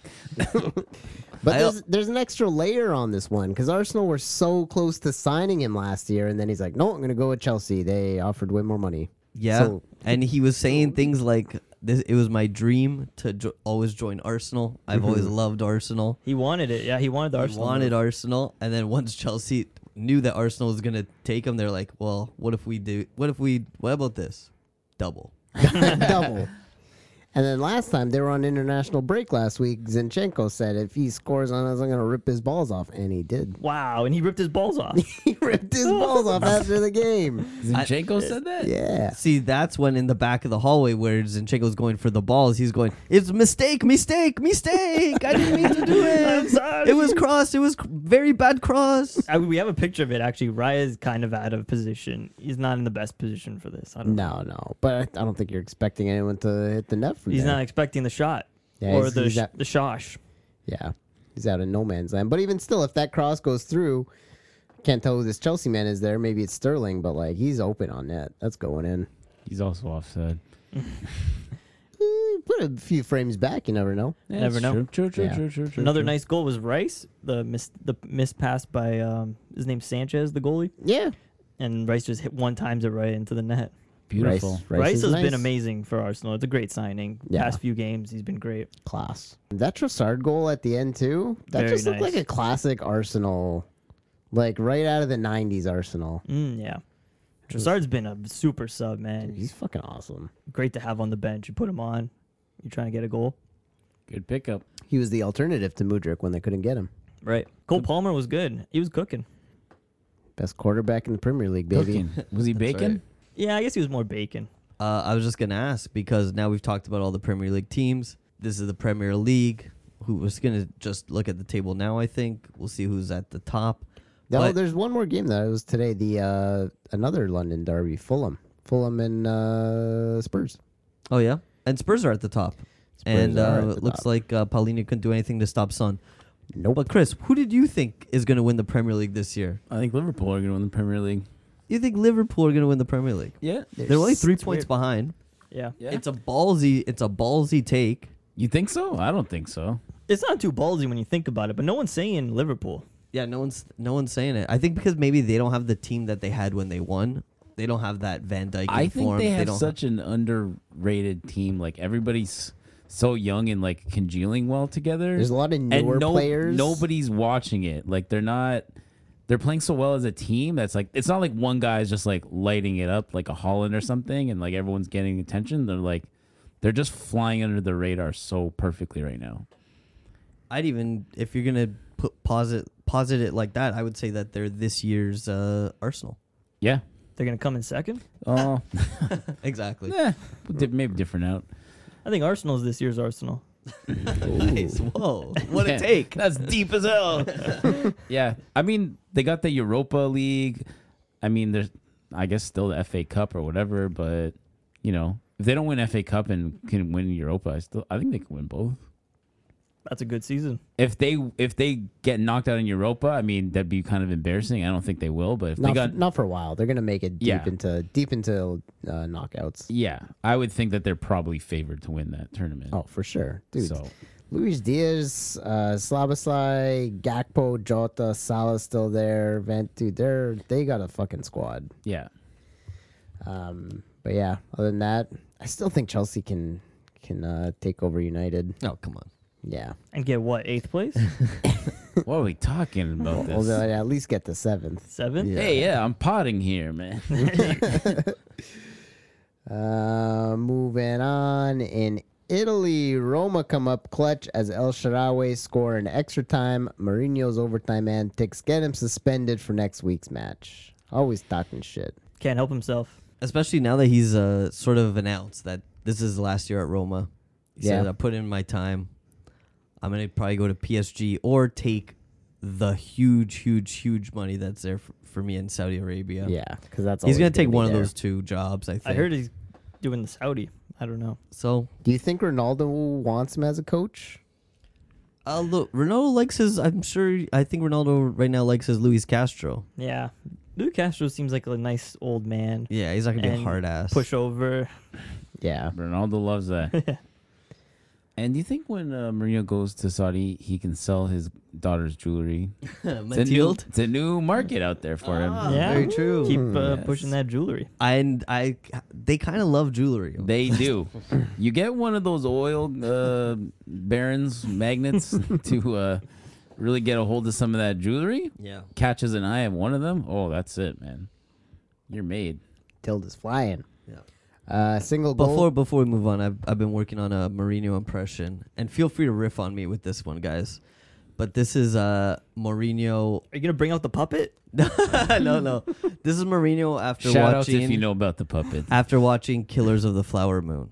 [SPEAKER 4] But
[SPEAKER 3] I-
[SPEAKER 4] there's, there's an extra layer on this one because Arsenal were so close to signing him last year, and then he's like, "No, I'm going to go with Chelsea. They offered way more money."
[SPEAKER 3] Yeah.
[SPEAKER 4] So-
[SPEAKER 3] and he was saying things like, "This it was my dream to jo- always join Arsenal. I've always loved Arsenal.
[SPEAKER 1] He wanted it. Yeah, he wanted the
[SPEAKER 3] He
[SPEAKER 1] Arsenal.
[SPEAKER 3] wanted
[SPEAKER 1] move.
[SPEAKER 3] Arsenal." And then once Chelsea knew that Arsenal was gonna take him, they're like, "Well, what if we do? What if we? What about this? Double."
[SPEAKER 4] Double. And then last time they were on international break last week, Zinchenko said if he scores on us, I'm going to rip his balls off. And he did.
[SPEAKER 1] Wow, and he ripped his balls off.
[SPEAKER 4] He ripped his balls off after the game.
[SPEAKER 2] Zinchenko said that?
[SPEAKER 4] Yeah.
[SPEAKER 3] See, that's when in the back of the hallway where Zinchenko's going for the balls, he's going, it's mistake, mistake, mistake. I didn't mean to do it.
[SPEAKER 1] I'm sorry.
[SPEAKER 3] It was cross. It was cr- very bad cross.
[SPEAKER 1] I, we have a picture of it, actually. Raya is kind of out of position. He's not in the best position for this. I don't know.
[SPEAKER 4] No, no. But I, I don't think you're expecting anyone to hit the net from
[SPEAKER 1] He's
[SPEAKER 4] there.
[SPEAKER 1] not expecting the shot.
[SPEAKER 4] Yeah,
[SPEAKER 1] or
[SPEAKER 4] he's-
[SPEAKER 1] the,
[SPEAKER 4] he's
[SPEAKER 1] sh-
[SPEAKER 4] out-
[SPEAKER 1] the shosh.
[SPEAKER 4] Yeah. He's out of no man's land. But even still, if that cross goes through, can't tell who this Chelsea man is there. Maybe it's Sterling, but like he's open on net. That's going in.
[SPEAKER 2] He's also offside.
[SPEAKER 4] Eh, Put a few frames back, you never know.
[SPEAKER 2] Yeah,
[SPEAKER 1] Never
[SPEAKER 2] it's
[SPEAKER 1] know.
[SPEAKER 2] True, true, true,
[SPEAKER 4] Yeah.
[SPEAKER 2] true, true, true.
[SPEAKER 1] Another
[SPEAKER 2] true.
[SPEAKER 1] nice goal was Rice. The miss, the missed pass by um, his name's Sanchez, the goalie,
[SPEAKER 4] Yeah.
[SPEAKER 1] and Rice just hit one times it right into the net.
[SPEAKER 2] Beautiful.
[SPEAKER 4] Rice,
[SPEAKER 1] Rice,
[SPEAKER 4] is
[SPEAKER 1] has
[SPEAKER 4] nice.
[SPEAKER 1] been amazing for Arsenal. It's a great signing.
[SPEAKER 4] Yeah.
[SPEAKER 1] Past few games, he's been great.
[SPEAKER 4] Class. That Trossard goal at the end too. That
[SPEAKER 1] Very
[SPEAKER 4] just looked
[SPEAKER 1] nice.
[SPEAKER 4] like a classic Arsenal, like right out of the nineties Arsenal.
[SPEAKER 1] Mm, yeah. Trossard's been a super sub, man.
[SPEAKER 4] Dude, he's fucking awesome.
[SPEAKER 1] Great to have on the bench. You put him on. You're trying to get a goal.
[SPEAKER 2] Good pickup.
[SPEAKER 4] He was the alternative to Mudryk when they couldn't get him.
[SPEAKER 1] Right. Cole Palmer was good. He was cooking.
[SPEAKER 4] Best quarterback in the Premier League, baby.
[SPEAKER 2] Cooking. Was he bacon?
[SPEAKER 3] right.
[SPEAKER 1] Yeah, I guess he was more bacon.
[SPEAKER 3] Uh, I was just going to ask because now we've talked about all the Premier League teams. This is the Premier League. Who was going to just look at the table now, I think. We'll see who's at the top.
[SPEAKER 4] No,
[SPEAKER 3] But-
[SPEAKER 4] there's one more game that was today. The uh, another London derby, Fulham, Fulham and uh, Spurs.
[SPEAKER 3] Oh, yeah? And Spurs are at the top.
[SPEAKER 4] Spurs
[SPEAKER 3] and
[SPEAKER 4] are
[SPEAKER 3] uh,
[SPEAKER 4] at
[SPEAKER 3] it
[SPEAKER 4] the
[SPEAKER 3] looks
[SPEAKER 4] top.
[SPEAKER 3] like uh, Paulinho couldn't do anything to stop Son.
[SPEAKER 4] Nope.
[SPEAKER 3] But Chris, who did you think is going to win the Premier League this year?
[SPEAKER 2] I think Liverpool are going to win the Premier League.
[SPEAKER 3] You think Liverpool are going to win the Premier League?
[SPEAKER 2] Yeah.
[SPEAKER 3] They're only three
[SPEAKER 1] It's
[SPEAKER 3] points
[SPEAKER 1] weird.
[SPEAKER 3] behind.
[SPEAKER 1] Yeah.
[SPEAKER 2] Yeah.
[SPEAKER 3] It's a ballsy. It's a ballsy take.
[SPEAKER 2] You think so? I don't think so.
[SPEAKER 1] It's not too ballsy when you think about it, but no one's saying Liverpool.
[SPEAKER 3] Yeah, no one's no one's saying it. I think because maybe they don't have the team that they had when they won. They don't have that Van Dijk.
[SPEAKER 2] I think
[SPEAKER 3] form.
[SPEAKER 2] they have
[SPEAKER 3] don't
[SPEAKER 2] such an underrated team. Like everybody's so young and like congealing well together.
[SPEAKER 4] There's a lot of
[SPEAKER 2] and
[SPEAKER 4] newer
[SPEAKER 2] no,
[SPEAKER 4] players.
[SPEAKER 2] nobody's watching it. Like they're not. They're playing so well as a team. That's like it's not like one guy's just like lighting it up like a Holland or something, and like everyone's getting attention. They're like they're just flying under the radar so perfectly right now.
[SPEAKER 3] I'd even if you're gonna put posit posit it like that, I would say that they're this year's uh, Arsenal.
[SPEAKER 2] Yeah.
[SPEAKER 1] They're going to come in second.
[SPEAKER 2] Oh,
[SPEAKER 3] Exactly.
[SPEAKER 2] eh, di- maybe different out.
[SPEAKER 1] I think Arsenal's this year's Arsenal.
[SPEAKER 3] Nice. Whoa. What
[SPEAKER 2] Yeah,
[SPEAKER 3] a take.
[SPEAKER 2] That's deep as hell. Yeah, I mean they got the Europa League. I mean there's, I guess still the F A Cup or whatever. But you know, if they don't win F A Cup and can win Europa, I still I think they can win both.
[SPEAKER 1] That's a good season.
[SPEAKER 2] If they if they get knocked out in Europa, I mean that'd be kind of embarrassing. I don't think they will. But if
[SPEAKER 4] not,
[SPEAKER 2] they got
[SPEAKER 4] for, not for a while. They're gonna make it deep
[SPEAKER 2] Yeah.
[SPEAKER 4] into deep into uh, knockouts.
[SPEAKER 2] yeah, I would think that they're probably favored to win that tournament.
[SPEAKER 4] Oh, for sure, dude.
[SPEAKER 2] So
[SPEAKER 4] Luis Diaz, uh, Slabasai, Gakpo, Jota, Salah still there. Van, dude, they're they got a fucking squad.
[SPEAKER 2] yeah,
[SPEAKER 4] Um, but yeah, other than that, I still think Chelsea can can uh, take over United.
[SPEAKER 3] Oh, come on.
[SPEAKER 4] Yeah,
[SPEAKER 1] And get what, eighth place?
[SPEAKER 2] what are we talking about
[SPEAKER 4] well,
[SPEAKER 2] this?
[SPEAKER 4] they'll at least get the seventh.
[SPEAKER 1] Seventh?
[SPEAKER 3] Yeah.
[SPEAKER 2] Hey, yeah, I'm potting here, man.
[SPEAKER 4] Uh, moving on in Italy, Roma come up clutch as El Shaarawy score in extra time. Mourinho's overtime antics get him suspended for next week's match. Always talking shit.
[SPEAKER 1] Can't help himself.
[SPEAKER 3] Especially now that he's uh, sort of announced that this is the last year at Roma. He
[SPEAKER 4] Yeah.
[SPEAKER 3] said, I put in my time. I'm going to probably go to P S G or take the huge, huge, huge money that's there for, for me in Saudi Arabia.
[SPEAKER 4] Yeah, because that's
[SPEAKER 3] He's
[SPEAKER 4] going
[SPEAKER 3] going to take one of those two jobs, I think.
[SPEAKER 1] I heard he's doing the Saudi. I don't know.
[SPEAKER 3] So,
[SPEAKER 4] Do you think Ronaldo wants him as a coach?
[SPEAKER 3] uh, look, Ronaldo likes his, I'm sure, I think Ronaldo right now likes his Luis Castro.
[SPEAKER 1] Yeah. Luis Castro seems like a nice old man.
[SPEAKER 3] Yeah, he's not going to be a
[SPEAKER 1] And
[SPEAKER 3] hard ass.
[SPEAKER 1] Push over.
[SPEAKER 4] Yeah.
[SPEAKER 2] Ronaldo loves that. And do you think when uh, Mourinho goes to Saudi, he can sell his daughter's jewelry? It's a, new,
[SPEAKER 3] Mathilde?
[SPEAKER 2] it's a new market out there for
[SPEAKER 3] Ah,
[SPEAKER 2] him.
[SPEAKER 1] Yeah.
[SPEAKER 3] Very true.
[SPEAKER 1] Keep uh,
[SPEAKER 2] Yes.
[SPEAKER 1] pushing that jewelry.
[SPEAKER 3] And I, they kind of love jewelry.
[SPEAKER 2] They do. You get one of those oil uh, barons, magnets, to uh, really get a hold of some of that jewelry.
[SPEAKER 3] Yeah.
[SPEAKER 2] Catches an eye of one of them. Oh, that's it, man. You're made.
[SPEAKER 4] Tilda's flying.
[SPEAKER 3] Yeah.
[SPEAKER 4] Uh, single goal.
[SPEAKER 3] Before before we move on, I've I've been working on a Mourinho impression, and feel free to riff on me with this one, guys. But this is uh Mourinho.
[SPEAKER 1] Are you gonna bring out the puppet?
[SPEAKER 3] no, no. This is Mourinho after
[SPEAKER 2] Shout out
[SPEAKER 3] watching
[SPEAKER 2] if you know about the puppets.
[SPEAKER 3] after watching Killers of the Flower Moon.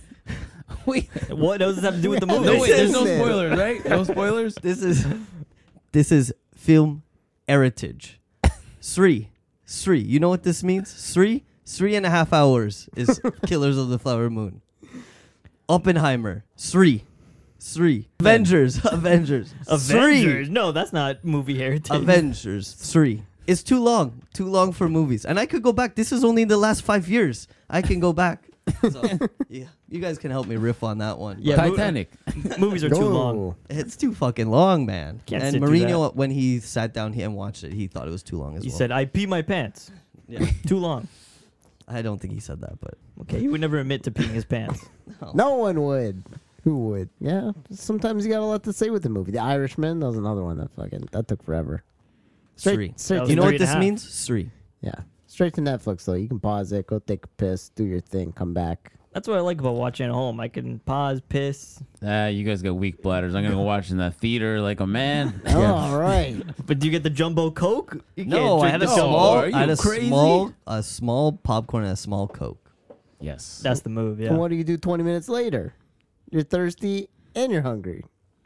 [SPEAKER 2] Wait,
[SPEAKER 1] What does this have to do with the movie?
[SPEAKER 2] no, wait, there's no
[SPEAKER 4] Listen.
[SPEAKER 2] spoilers, right? No spoilers.
[SPEAKER 3] This is this is film heritage. Sri, Sri. You know what this means? Sri, three and a half hours is Killers of the Flower Moon. Oppenheimer, Sri, Sri. Avengers, Avengers,
[SPEAKER 1] Avengers?
[SPEAKER 3] Sri.
[SPEAKER 1] No, that's not movie heritage.
[SPEAKER 3] Avengers, Sri. It's too long, too long for movies, and I could go back. This is only in the last five years. I can go back. So, yeah, you guys can help me riff on that one.
[SPEAKER 1] Yeah,
[SPEAKER 3] But
[SPEAKER 1] mo-
[SPEAKER 2] Titanic.
[SPEAKER 1] Movies are too long.
[SPEAKER 4] Oh.
[SPEAKER 3] it's too fucking long, man.
[SPEAKER 1] Can't
[SPEAKER 3] and
[SPEAKER 1] sit through
[SPEAKER 3] Mourinho, when he sat down here and watched it, he thought it was too long as
[SPEAKER 1] He
[SPEAKER 3] well.
[SPEAKER 1] said, "I pee my pants."
[SPEAKER 3] Yeah.
[SPEAKER 1] Too long.
[SPEAKER 3] I don't think he said that, but
[SPEAKER 1] Okay, he would never admit to peeing his pants.
[SPEAKER 4] No one would. Who would? Yeah. Sometimes you got a lot to say with the movie. The Irishman. That was another one that fucking that took forever. Straight,
[SPEAKER 3] Sri.
[SPEAKER 4] straight.
[SPEAKER 1] That was
[SPEAKER 3] You know
[SPEAKER 1] three
[SPEAKER 3] what
[SPEAKER 1] and a
[SPEAKER 3] this
[SPEAKER 1] half.
[SPEAKER 3] means? Sri.
[SPEAKER 4] Yeah. Straight to Netflix though. You can pause it, go take a piss, do your thing, come back.
[SPEAKER 1] That's what I like about watching at home. I can pause, piss.
[SPEAKER 2] Ah, you guys got weak bladders. I'm gonna go watch in the theater like a man.
[SPEAKER 4] Oh, all right.
[SPEAKER 1] But do you get the jumbo Coke? You
[SPEAKER 3] No, I
[SPEAKER 1] can't
[SPEAKER 3] had a
[SPEAKER 1] drink the jumbo.
[SPEAKER 3] small,
[SPEAKER 2] Are you
[SPEAKER 3] I had a
[SPEAKER 2] crazy?
[SPEAKER 3] small, a small popcorn and a small Coke.
[SPEAKER 2] Yes.
[SPEAKER 1] That's the move, yeah.
[SPEAKER 4] And what do you do twenty minutes later? You're thirsty and you're hungry.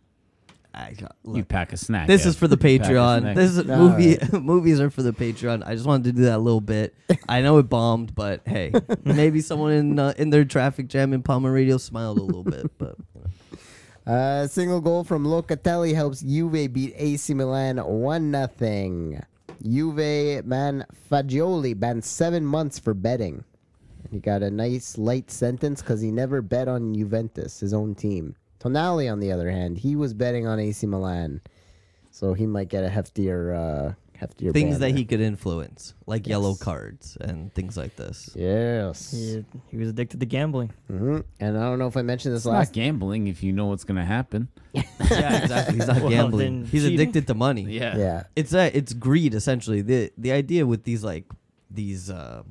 [SPEAKER 3] I,
[SPEAKER 2] You
[SPEAKER 3] look,
[SPEAKER 2] pack a snack.
[SPEAKER 3] this
[SPEAKER 2] Ev.
[SPEAKER 3] is for the
[SPEAKER 2] Pack a
[SPEAKER 3] Patreon.
[SPEAKER 2] snack.
[SPEAKER 3] This is
[SPEAKER 4] All
[SPEAKER 3] movie. Movies are for the Patreon. I just wanted to do that a little bit. I know it bombed, but hey, maybe someone in uh, in their traffic jam in Palmer Radio smiled a little bit. But you know.
[SPEAKER 4] Uh, single goal from Locatelli helps Juve beat A C Milan one nothing. Juve man Fagioli banned seven months for betting. And he got a nice light sentence because he never bet on Juventus, his own team. Tonali, on the other hand, he was betting on A C Milan, so he might get a heftier, uh, heftier
[SPEAKER 3] things
[SPEAKER 4] ban
[SPEAKER 3] that
[SPEAKER 4] there.
[SPEAKER 3] he could influence, like
[SPEAKER 4] Yes.
[SPEAKER 3] yellow cards and things like this.
[SPEAKER 4] Yes.
[SPEAKER 1] He, he was addicted to gambling.
[SPEAKER 4] hmm And I don't know if I mentioned this
[SPEAKER 2] It's not
[SPEAKER 4] last.
[SPEAKER 2] gambling if you know what's gonna happen.
[SPEAKER 3] Yeah, exactly. He's not
[SPEAKER 1] Well,
[SPEAKER 3] gambling.
[SPEAKER 1] then
[SPEAKER 3] He's
[SPEAKER 1] cheating?
[SPEAKER 3] addicted to money.
[SPEAKER 2] Yeah.
[SPEAKER 4] Yeah.
[SPEAKER 3] It's uh, it's greed essentially. The the idea with these like these um,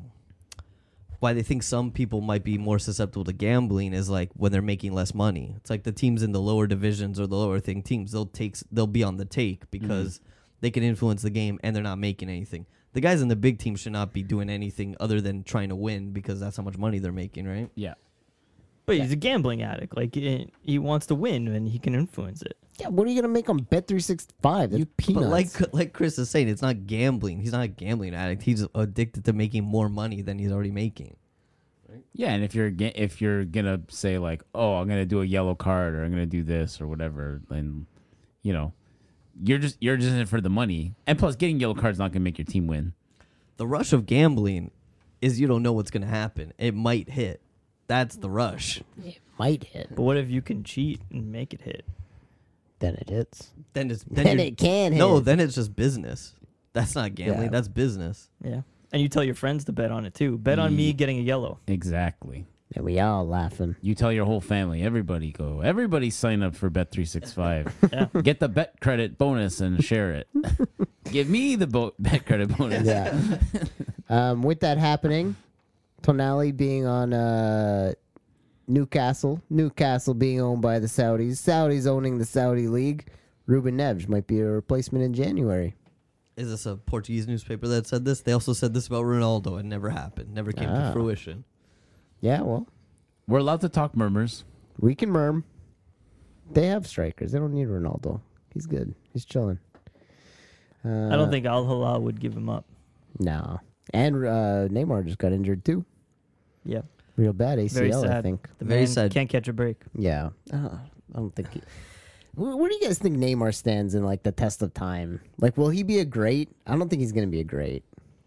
[SPEAKER 3] why they think some people might be more susceptible to gambling is like when they're making less money. It's like the teams in the lower divisions or the lower thing teams, they'll take s- they'll be on the take because they can influence the game and they're not making anything. The guys in the big team should not be doing anything other than trying to win because that's how much money they're making, right?
[SPEAKER 2] Yeah.
[SPEAKER 1] But he's a gambling addict. Like, he, he wants to win and he can influence it.
[SPEAKER 4] Yeah, what are you gonna make on Bet three sixty-five? That's peanuts.
[SPEAKER 3] But like like Chris is saying, it's not gambling. He's not a gambling addict. He's addicted to making more money than he's already making.
[SPEAKER 2] Yeah, and if you're ga- if you're gonna say like, oh, I'm gonna do a yellow card or I'm gonna do this or whatever, then you know, you're just you're just in it for the money. And plus, getting yellow cards not gonna make your team win.
[SPEAKER 3] The rush of gambling is you don't know what's going to happen. It might hit. That's the rush.
[SPEAKER 4] it might hit,
[SPEAKER 1] But what if you can cheat and make it hit?
[SPEAKER 4] then it hits.
[SPEAKER 3] Then it's then,
[SPEAKER 4] Then
[SPEAKER 3] you're-
[SPEAKER 4] it can hit.
[SPEAKER 3] No, then it's just business. That's not gambling.
[SPEAKER 4] Yeah.
[SPEAKER 3] That's business.
[SPEAKER 1] Yeah. And you tell your friends to bet on it too. Bet on me
[SPEAKER 2] Ye-
[SPEAKER 1] getting a yellow.
[SPEAKER 2] Exactly.
[SPEAKER 4] And we all laughing.
[SPEAKER 2] You tell your whole family, everybody go, everybody sign up for Bet three sixty-five.
[SPEAKER 1] Yeah.
[SPEAKER 2] Get the bet credit bonus and share it. Give me the bo- bet credit bonus.
[SPEAKER 4] Yeah. um, with that happening, Tonali being on uh, Newcastle, Newcastle being owned by the Saudis, Saudis owning the Saudi league. Ruben Neves might be a replacement in January.
[SPEAKER 3] Is this a Portuguese newspaper that said this? They also said this about Ronaldo. It never happened. Never came
[SPEAKER 4] Ah.
[SPEAKER 3] to fruition.
[SPEAKER 4] Yeah, well,
[SPEAKER 2] We're allowed to talk murmurs.
[SPEAKER 4] we can murm. They have strikers. They don't need Ronaldo. He's good. He's chilling. Uh,
[SPEAKER 1] I don't think Al Hilal would give him up.
[SPEAKER 4] No. And uh, Neymar just got injured too.
[SPEAKER 1] Yeah.
[SPEAKER 4] Real bad A C L,
[SPEAKER 1] Very
[SPEAKER 4] I
[SPEAKER 1] sad.
[SPEAKER 4] think.
[SPEAKER 1] The
[SPEAKER 3] Very
[SPEAKER 1] man
[SPEAKER 3] sad.
[SPEAKER 1] can't catch a break.
[SPEAKER 4] Yeah. Uh, I don't think. He, where, where do you guys think Neymar stands in like the test of time? Like, will he be a great? I don't think he's gonna be a great.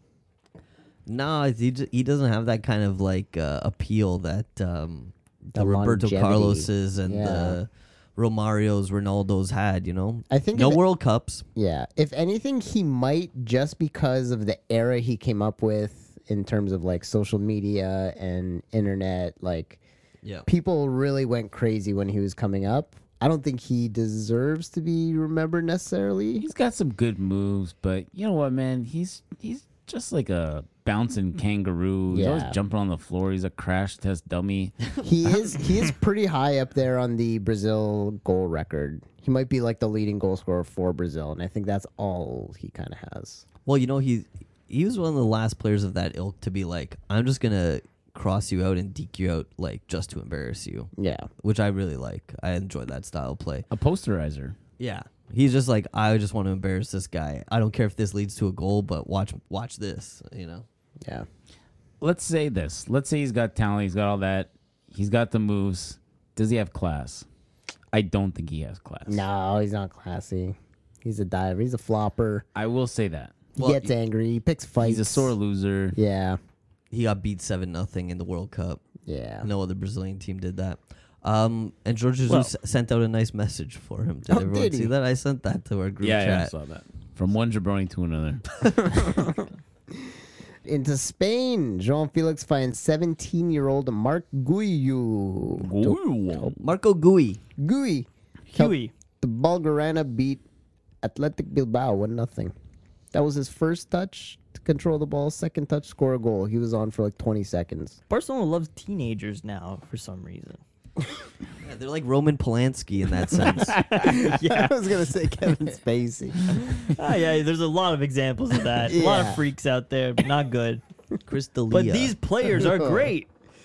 [SPEAKER 3] No, he j- he doesn't have that kind of like uh, appeal that um, the,
[SPEAKER 4] The
[SPEAKER 3] Roberto
[SPEAKER 4] longevity.
[SPEAKER 3] Carloses and
[SPEAKER 4] Yeah.
[SPEAKER 3] the Romarios, Ronaldos had. You know,
[SPEAKER 4] I think
[SPEAKER 3] no
[SPEAKER 4] if-
[SPEAKER 3] World Cups.
[SPEAKER 4] Yeah. If anything, he might just because of the era he came up with in terms of like social media and internet. Like,
[SPEAKER 3] Yeah.
[SPEAKER 4] people really went crazy when he was coming up. I don't think he deserves to be remembered necessarily.
[SPEAKER 2] He's got some good moves, but you know what, man? He's he's just like a bouncing kangaroo. He's always
[SPEAKER 4] Yeah.
[SPEAKER 2] jumping on the floor. He's a crash test dummy.
[SPEAKER 4] He is he is pretty high up there on the Brazil goal record. He might be like the leading goal scorer for Brazil, and I think that's all he kind of has.
[SPEAKER 3] Well, you know, he he was one of the last players of that ilk to be like, I'm just gonna cross you out and deke you out like just to embarrass you,
[SPEAKER 4] Yeah.
[SPEAKER 3] which I really like. I enjoy that style of play.
[SPEAKER 2] A posterizer.
[SPEAKER 3] Yeah, he's just like, I just want to embarrass this guy. I don't care if this leads to a goal, but watch watch this. You know.
[SPEAKER 4] Yeah.
[SPEAKER 2] Let's say this. Let's say he's got talent. He's got all that. He's got the moves. Does he have class? I don't think he has class.
[SPEAKER 4] No, he's not classy. He's a diver. He's a flopper.
[SPEAKER 2] I will say that.
[SPEAKER 4] He
[SPEAKER 3] Well,
[SPEAKER 4] gets angry. He picks fights.
[SPEAKER 2] He's a sore loser.
[SPEAKER 4] Yeah.
[SPEAKER 3] He got beat seven nothing in the World Cup.
[SPEAKER 4] Yeah.
[SPEAKER 3] No other Brazilian team did that. Um, and George Jesus
[SPEAKER 1] Well-
[SPEAKER 3] sent out a nice message for him. Did
[SPEAKER 4] Oh,
[SPEAKER 3] everyone
[SPEAKER 4] did
[SPEAKER 3] see
[SPEAKER 4] he?
[SPEAKER 3] that? I sent that to our group
[SPEAKER 2] Yeah, yeah, I
[SPEAKER 3] chat.
[SPEAKER 2] saw that. From one jabroni to another.
[SPEAKER 4] Into Spain, João Felix finds seventeen-year-old Mark Guiu.
[SPEAKER 2] Ooh.
[SPEAKER 3] Marco Gui.
[SPEAKER 4] Gui.
[SPEAKER 1] Huey.
[SPEAKER 4] The Bulgarana beat Athletic Bilbao one nothing. That was his first touch to control the ball. Second touch, score a goal. He was on for like twenty seconds.
[SPEAKER 1] Barcelona loves teenagers now for some reason.
[SPEAKER 3] Yeah, they're like Roman Polanski in that sense.
[SPEAKER 4] Yeah, I was gonna say Kevin Spacey.
[SPEAKER 1] Ah, yeah, there's a lot of examples of that. A lot
[SPEAKER 4] Yeah.
[SPEAKER 1] of freaks out there, but not good.
[SPEAKER 3] Chris D'Elia.
[SPEAKER 1] But these players are great.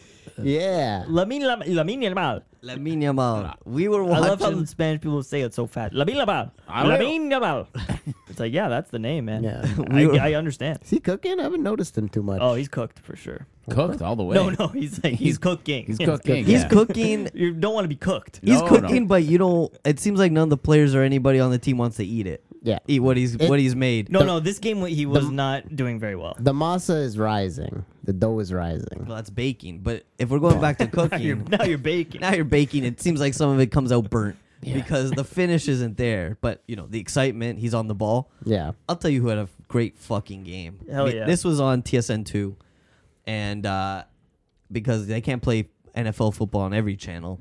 [SPEAKER 4] Yeah.
[SPEAKER 1] Lamine Lam- Lamine Yamal.
[SPEAKER 3] Lamine Yamal. We were
[SPEAKER 1] I love how
[SPEAKER 3] watching.
[SPEAKER 1] the Spanish people say it so fast. Lamine Yamal.
[SPEAKER 2] I will.
[SPEAKER 1] Lamine Yamal. It's like, yeah, that's the name, man.
[SPEAKER 4] Yeah.
[SPEAKER 1] I,
[SPEAKER 3] We were-
[SPEAKER 1] I understand.
[SPEAKER 4] Is he cooking? I haven't noticed him too much.
[SPEAKER 1] Oh, he's cooked for sure.
[SPEAKER 2] Cooked all the way.
[SPEAKER 1] No, no, he's like, he's cooking.
[SPEAKER 2] He's
[SPEAKER 1] Yeah.
[SPEAKER 2] cooking.
[SPEAKER 3] He's
[SPEAKER 2] yeah.
[SPEAKER 3] cooking.
[SPEAKER 1] You don't want to be cooked.
[SPEAKER 3] He's
[SPEAKER 2] No,
[SPEAKER 3] cooking,
[SPEAKER 2] no.
[SPEAKER 3] but you don't. It seems like none of the players or anybody on the team wants to eat it.
[SPEAKER 4] Yeah.
[SPEAKER 3] Eat what he's
[SPEAKER 4] It-
[SPEAKER 3] what he's made.
[SPEAKER 1] No,
[SPEAKER 4] The-
[SPEAKER 1] no, this game he was
[SPEAKER 4] the-
[SPEAKER 1] not doing very well.
[SPEAKER 4] The masa is rising. The dough is rising.
[SPEAKER 3] Well, that's baking. But if we're going back to
[SPEAKER 1] Now you're,
[SPEAKER 3] cooking,
[SPEAKER 1] now you're baking.
[SPEAKER 3] now you're baking. It seems like some of it comes out burnt because the finish isn't there. But you know the excitement. He's on the ball.
[SPEAKER 4] Yeah.
[SPEAKER 3] I'll tell you who had a great fucking game.
[SPEAKER 1] Hell yeah.
[SPEAKER 3] This was on T S N two, and uh, because they can't play N F L football on every channel,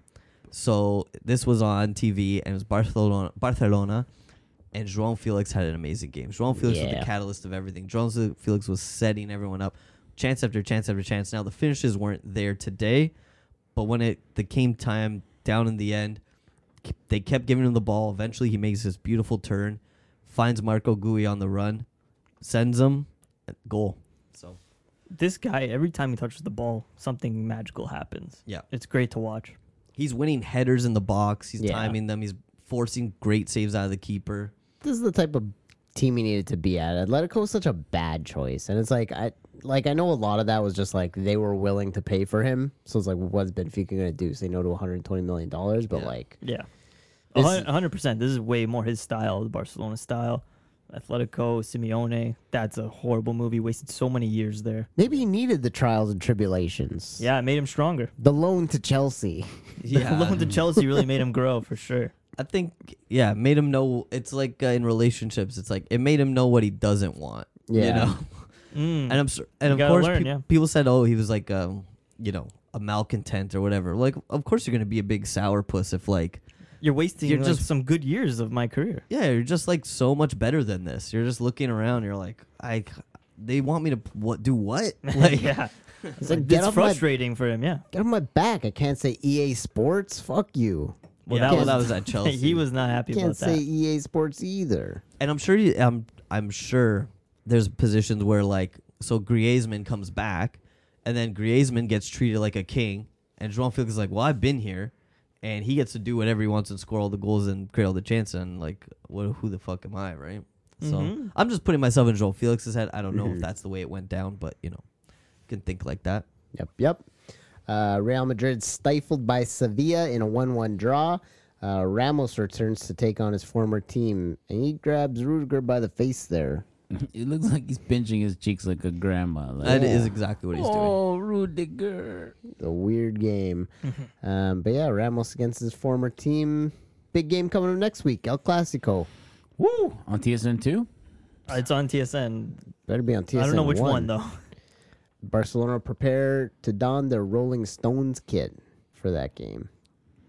[SPEAKER 3] so this was on T V and it was Barcelona. Barcelona. And João Felix had an amazing game. João Felix was
[SPEAKER 4] Yeah.
[SPEAKER 3] the catalyst of everything. João Felix was setting everyone up, chance after chance after chance. Now the finishes weren't there today, but when it the came time down in the end, they kept giving him the ball. Eventually, he makes this beautiful turn, finds Marco Gui on the run, sends him, goal. So
[SPEAKER 1] This guy, every time he touches the ball, something magical happens.
[SPEAKER 3] yeah,
[SPEAKER 1] It's great to watch.
[SPEAKER 3] he's winning headers in the box. He's
[SPEAKER 4] Yeah.
[SPEAKER 3] timing them. He's forcing great saves out of the keeper.
[SPEAKER 4] This is the type of team he needed to be at. Atletico was such a bad choice, and it's like I like I know a lot of that was just like they were willing to pay for him. So it's like, what's Benfica gonna do? Say no to one hundred twenty million dollars? But
[SPEAKER 3] Yeah.
[SPEAKER 1] Yeah.
[SPEAKER 4] like,
[SPEAKER 1] A
[SPEAKER 4] This
[SPEAKER 1] hun-
[SPEAKER 4] is-
[SPEAKER 1] a hundred percent. This is way more his style, the Barcelona style. Atletico, Simeone. That's a horrible movie. Wasted so many years there.
[SPEAKER 4] maybe he needed the trials and tribulations.
[SPEAKER 1] Yeah, it made him stronger.
[SPEAKER 4] The loan to Chelsea.
[SPEAKER 3] Yeah,
[SPEAKER 1] Loan to Chelsea really made him grow for sure.
[SPEAKER 3] I think, yeah, made him know. It's like uh, in relationships, it's like it made him know what he doesn't want. You
[SPEAKER 4] Yeah.
[SPEAKER 3] know,
[SPEAKER 1] Mm.
[SPEAKER 3] and I'm sur- and
[SPEAKER 1] You
[SPEAKER 3] of
[SPEAKER 1] gotta
[SPEAKER 3] course,
[SPEAKER 1] learn,
[SPEAKER 3] peop-
[SPEAKER 1] yeah.
[SPEAKER 3] people said, oh, he was like, um, you know, a malcontent or whatever. Like, of course, you're gonna be a big sourpuss if like,
[SPEAKER 1] You're wasting
[SPEAKER 3] You're
[SPEAKER 1] like,
[SPEAKER 3] just-
[SPEAKER 1] some good years of my career.
[SPEAKER 3] yeah, you're just like so much better than this. You're just looking around. You're like, I, they want me to p- what do what? Like,
[SPEAKER 1] yeah.
[SPEAKER 4] It's like, get
[SPEAKER 1] It's
[SPEAKER 4] off my
[SPEAKER 1] frustrating for him, yeah.
[SPEAKER 4] get off my back. I can't say E A Sports. Fuck you.
[SPEAKER 1] Well,
[SPEAKER 3] yeah,
[SPEAKER 1] that,
[SPEAKER 3] well,
[SPEAKER 1] was,
[SPEAKER 3] that was at Chelsea.
[SPEAKER 1] he was not happy
[SPEAKER 4] Can't
[SPEAKER 1] about
[SPEAKER 4] say
[SPEAKER 1] that.
[SPEAKER 4] E A Sports either.
[SPEAKER 3] And I'm sure you, I'm I'm sure there's positions where like so Griezmann comes back, and then Griezmann gets treated like a king, and João Felix is like, well, I've been here, and he gets to do whatever he wants and score all the goals and create all the chances, and like, what? Who the fuck am I, right? So
[SPEAKER 1] Mhm.
[SPEAKER 3] I'm just putting myself in João Felix's head. I don't know
[SPEAKER 4] Mhm.
[SPEAKER 3] if that's the way it went down, but you know, you can think like that.
[SPEAKER 4] Yep, yep. Uh, Real Madrid stifled by Sevilla in a one one draw. Uh, Ramos returns to take on his former team, and he grabs Rudiger by the face there.
[SPEAKER 2] It looks like he's pinching his cheeks like a grandma. Like,
[SPEAKER 3] That is exactly what he's doing.
[SPEAKER 2] oh, Rudiger.
[SPEAKER 4] A weird game. um, but yeah, Ramos against his former team. Big game coming up next week, El Clasico.
[SPEAKER 2] Woo! On T S N two?
[SPEAKER 1] Uh, It's on T S N.
[SPEAKER 4] Better be on T S N.
[SPEAKER 1] I don't know which one, though.
[SPEAKER 4] Barcelona prepare to don their Rolling Stones kit for that game.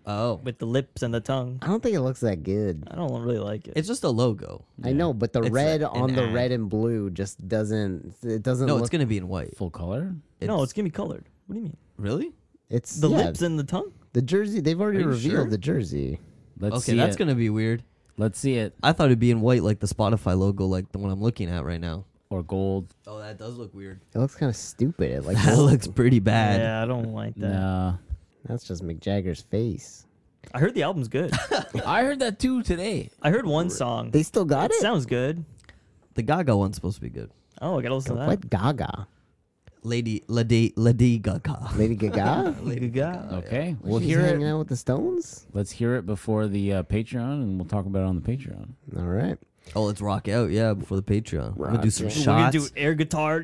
[SPEAKER 3] Oh,
[SPEAKER 1] with the lips and the tongue.
[SPEAKER 4] I don't think it looks that good.
[SPEAKER 1] I don't really like it.
[SPEAKER 3] it's just a logo.
[SPEAKER 4] I know, but the
[SPEAKER 3] It's
[SPEAKER 4] red
[SPEAKER 3] a- an
[SPEAKER 4] on the
[SPEAKER 3] ad.
[SPEAKER 4] red and blue just doesn't. It doesn't
[SPEAKER 3] No,
[SPEAKER 4] look.
[SPEAKER 3] it's gonna be in white.
[SPEAKER 2] Full color.
[SPEAKER 1] no, it's gonna be colored. What do you mean?
[SPEAKER 3] Really?
[SPEAKER 4] It's
[SPEAKER 1] The
[SPEAKER 4] yeah,
[SPEAKER 1] lips and the tongue?
[SPEAKER 4] the jersey. They've already
[SPEAKER 3] Are you
[SPEAKER 4] revealed
[SPEAKER 3] sure?
[SPEAKER 4] the jersey.
[SPEAKER 2] Let's
[SPEAKER 3] Okay,
[SPEAKER 2] see
[SPEAKER 3] that's
[SPEAKER 2] it.
[SPEAKER 3] gonna be weird.
[SPEAKER 2] Let's see it.
[SPEAKER 3] I thought it'd be in white, like the Spotify logo, like the one I'm looking at right now.
[SPEAKER 2] Or gold.
[SPEAKER 3] Oh, that does look weird.
[SPEAKER 4] It looks kind of stupid. It like
[SPEAKER 3] That looks pretty bad.
[SPEAKER 1] Yeah, I don't like that.
[SPEAKER 2] Nah.
[SPEAKER 4] that's just Mick Jagger's face.
[SPEAKER 1] I heard the album's good.
[SPEAKER 2] I heard that too today.
[SPEAKER 1] I heard one song.
[SPEAKER 4] They still got
[SPEAKER 1] it
[SPEAKER 4] it.
[SPEAKER 1] sounds good.
[SPEAKER 3] The Gaga one's supposed to be good.
[SPEAKER 1] Oh, I gotta listen to that.
[SPEAKER 4] What Gaga?
[SPEAKER 3] Lady Lady Lady Gaga.
[SPEAKER 4] Lady Gaga?
[SPEAKER 1] Lady Gaga.
[SPEAKER 2] Okay. We'll
[SPEAKER 4] She's
[SPEAKER 2] hear
[SPEAKER 4] hanging
[SPEAKER 2] it.
[SPEAKER 4] out with the Stones.
[SPEAKER 2] Let's hear it before the uh, Patreon, and we'll talk about it on the Patreon.
[SPEAKER 4] All right.
[SPEAKER 3] Oh, let's rock out, yeah, before the Patreon. We're gonna do some
[SPEAKER 4] Rock
[SPEAKER 1] We're gonna
[SPEAKER 3] shots.
[SPEAKER 1] do air guitar.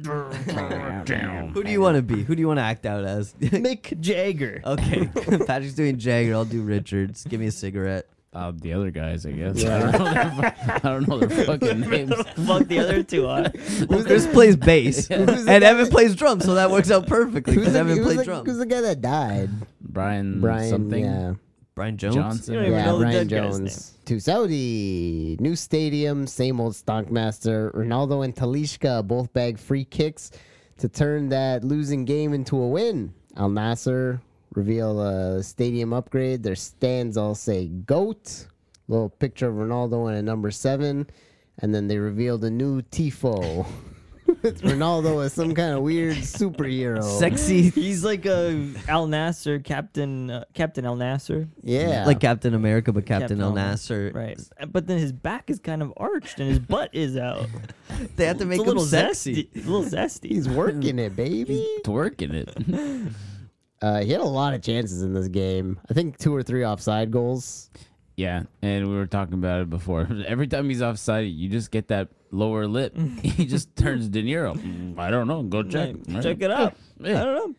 [SPEAKER 3] Who do you want to be? Who do you want to act out as?
[SPEAKER 1] Mick Jagger.
[SPEAKER 3] Okay, Patrick's doing Jagger. I'll do Richards. Give me a cigarette.
[SPEAKER 2] Uh, the other guys, I guess.
[SPEAKER 4] Yeah.
[SPEAKER 2] I, don't know their, I don't know their fucking names.
[SPEAKER 1] Fuck the other two are.
[SPEAKER 3] Well, Chris plays bass, and Evan plays drums, so that works out perfectly
[SPEAKER 4] Who's
[SPEAKER 3] because
[SPEAKER 4] the,
[SPEAKER 3] Evan
[SPEAKER 4] who's,
[SPEAKER 3] played
[SPEAKER 4] the,
[SPEAKER 3] drums.
[SPEAKER 4] who's the guy that died?
[SPEAKER 2] Brian,
[SPEAKER 4] Brian.
[SPEAKER 2] something.
[SPEAKER 4] Yeah.
[SPEAKER 3] Brian Jones.
[SPEAKER 2] Johnson.
[SPEAKER 1] You don't even
[SPEAKER 4] Yeah,
[SPEAKER 1] know the
[SPEAKER 4] Brian
[SPEAKER 1] dead guy's
[SPEAKER 4] Jones. To Saudi. New stadium, same old Stonkmaster. Ronaldo and Talishka both bag free kicks to turn that losing game into a win. Al Nasser reveal a stadium upgrade. Their stands all say GOAT. Little picture of Ronaldo and a number seven. And then they revealed a new Tifo. With Ronaldo as some kind of weird superhero.
[SPEAKER 3] Sexy,
[SPEAKER 1] He's like a Al Nasser, Captain uh, Captain Al Nasser.
[SPEAKER 4] Yeah.
[SPEAKER 3] like Captain America, but Captain,
[SPEAKER 1] Captain
[SPEAKER 3] El
[SPEAKER 1] Al-
[SPEAKER 3] Nasser.
[SPEAKER 1] Right. But then his back is kind of arched and his butt is out.
[SPEAKER 3] They have to make
[SPEAKER 1] it's a
[SPEAKER 3] him
[SPEAKER 1] little
[SPEAKER 3] sexy.
[SPEAKER 1] zesty. A little zesty.
[SPEAKER 4] He's working it, baby.
[SPEAKER 2] Twerking it.
[SPEAKER 4] Uh, he had a lot of chances in this game. I think two or three offside goals.
[SPEAKER 2] Yeah, and we were talking about it before. Every time he's offside, you just get that lower lip. He just turns De Niro. Mm, I don't know. Go check.
[SPEAKER 1] Right. Check it out.
[SPEAKER 2] Yeah.
[SPEAKER 1] I don't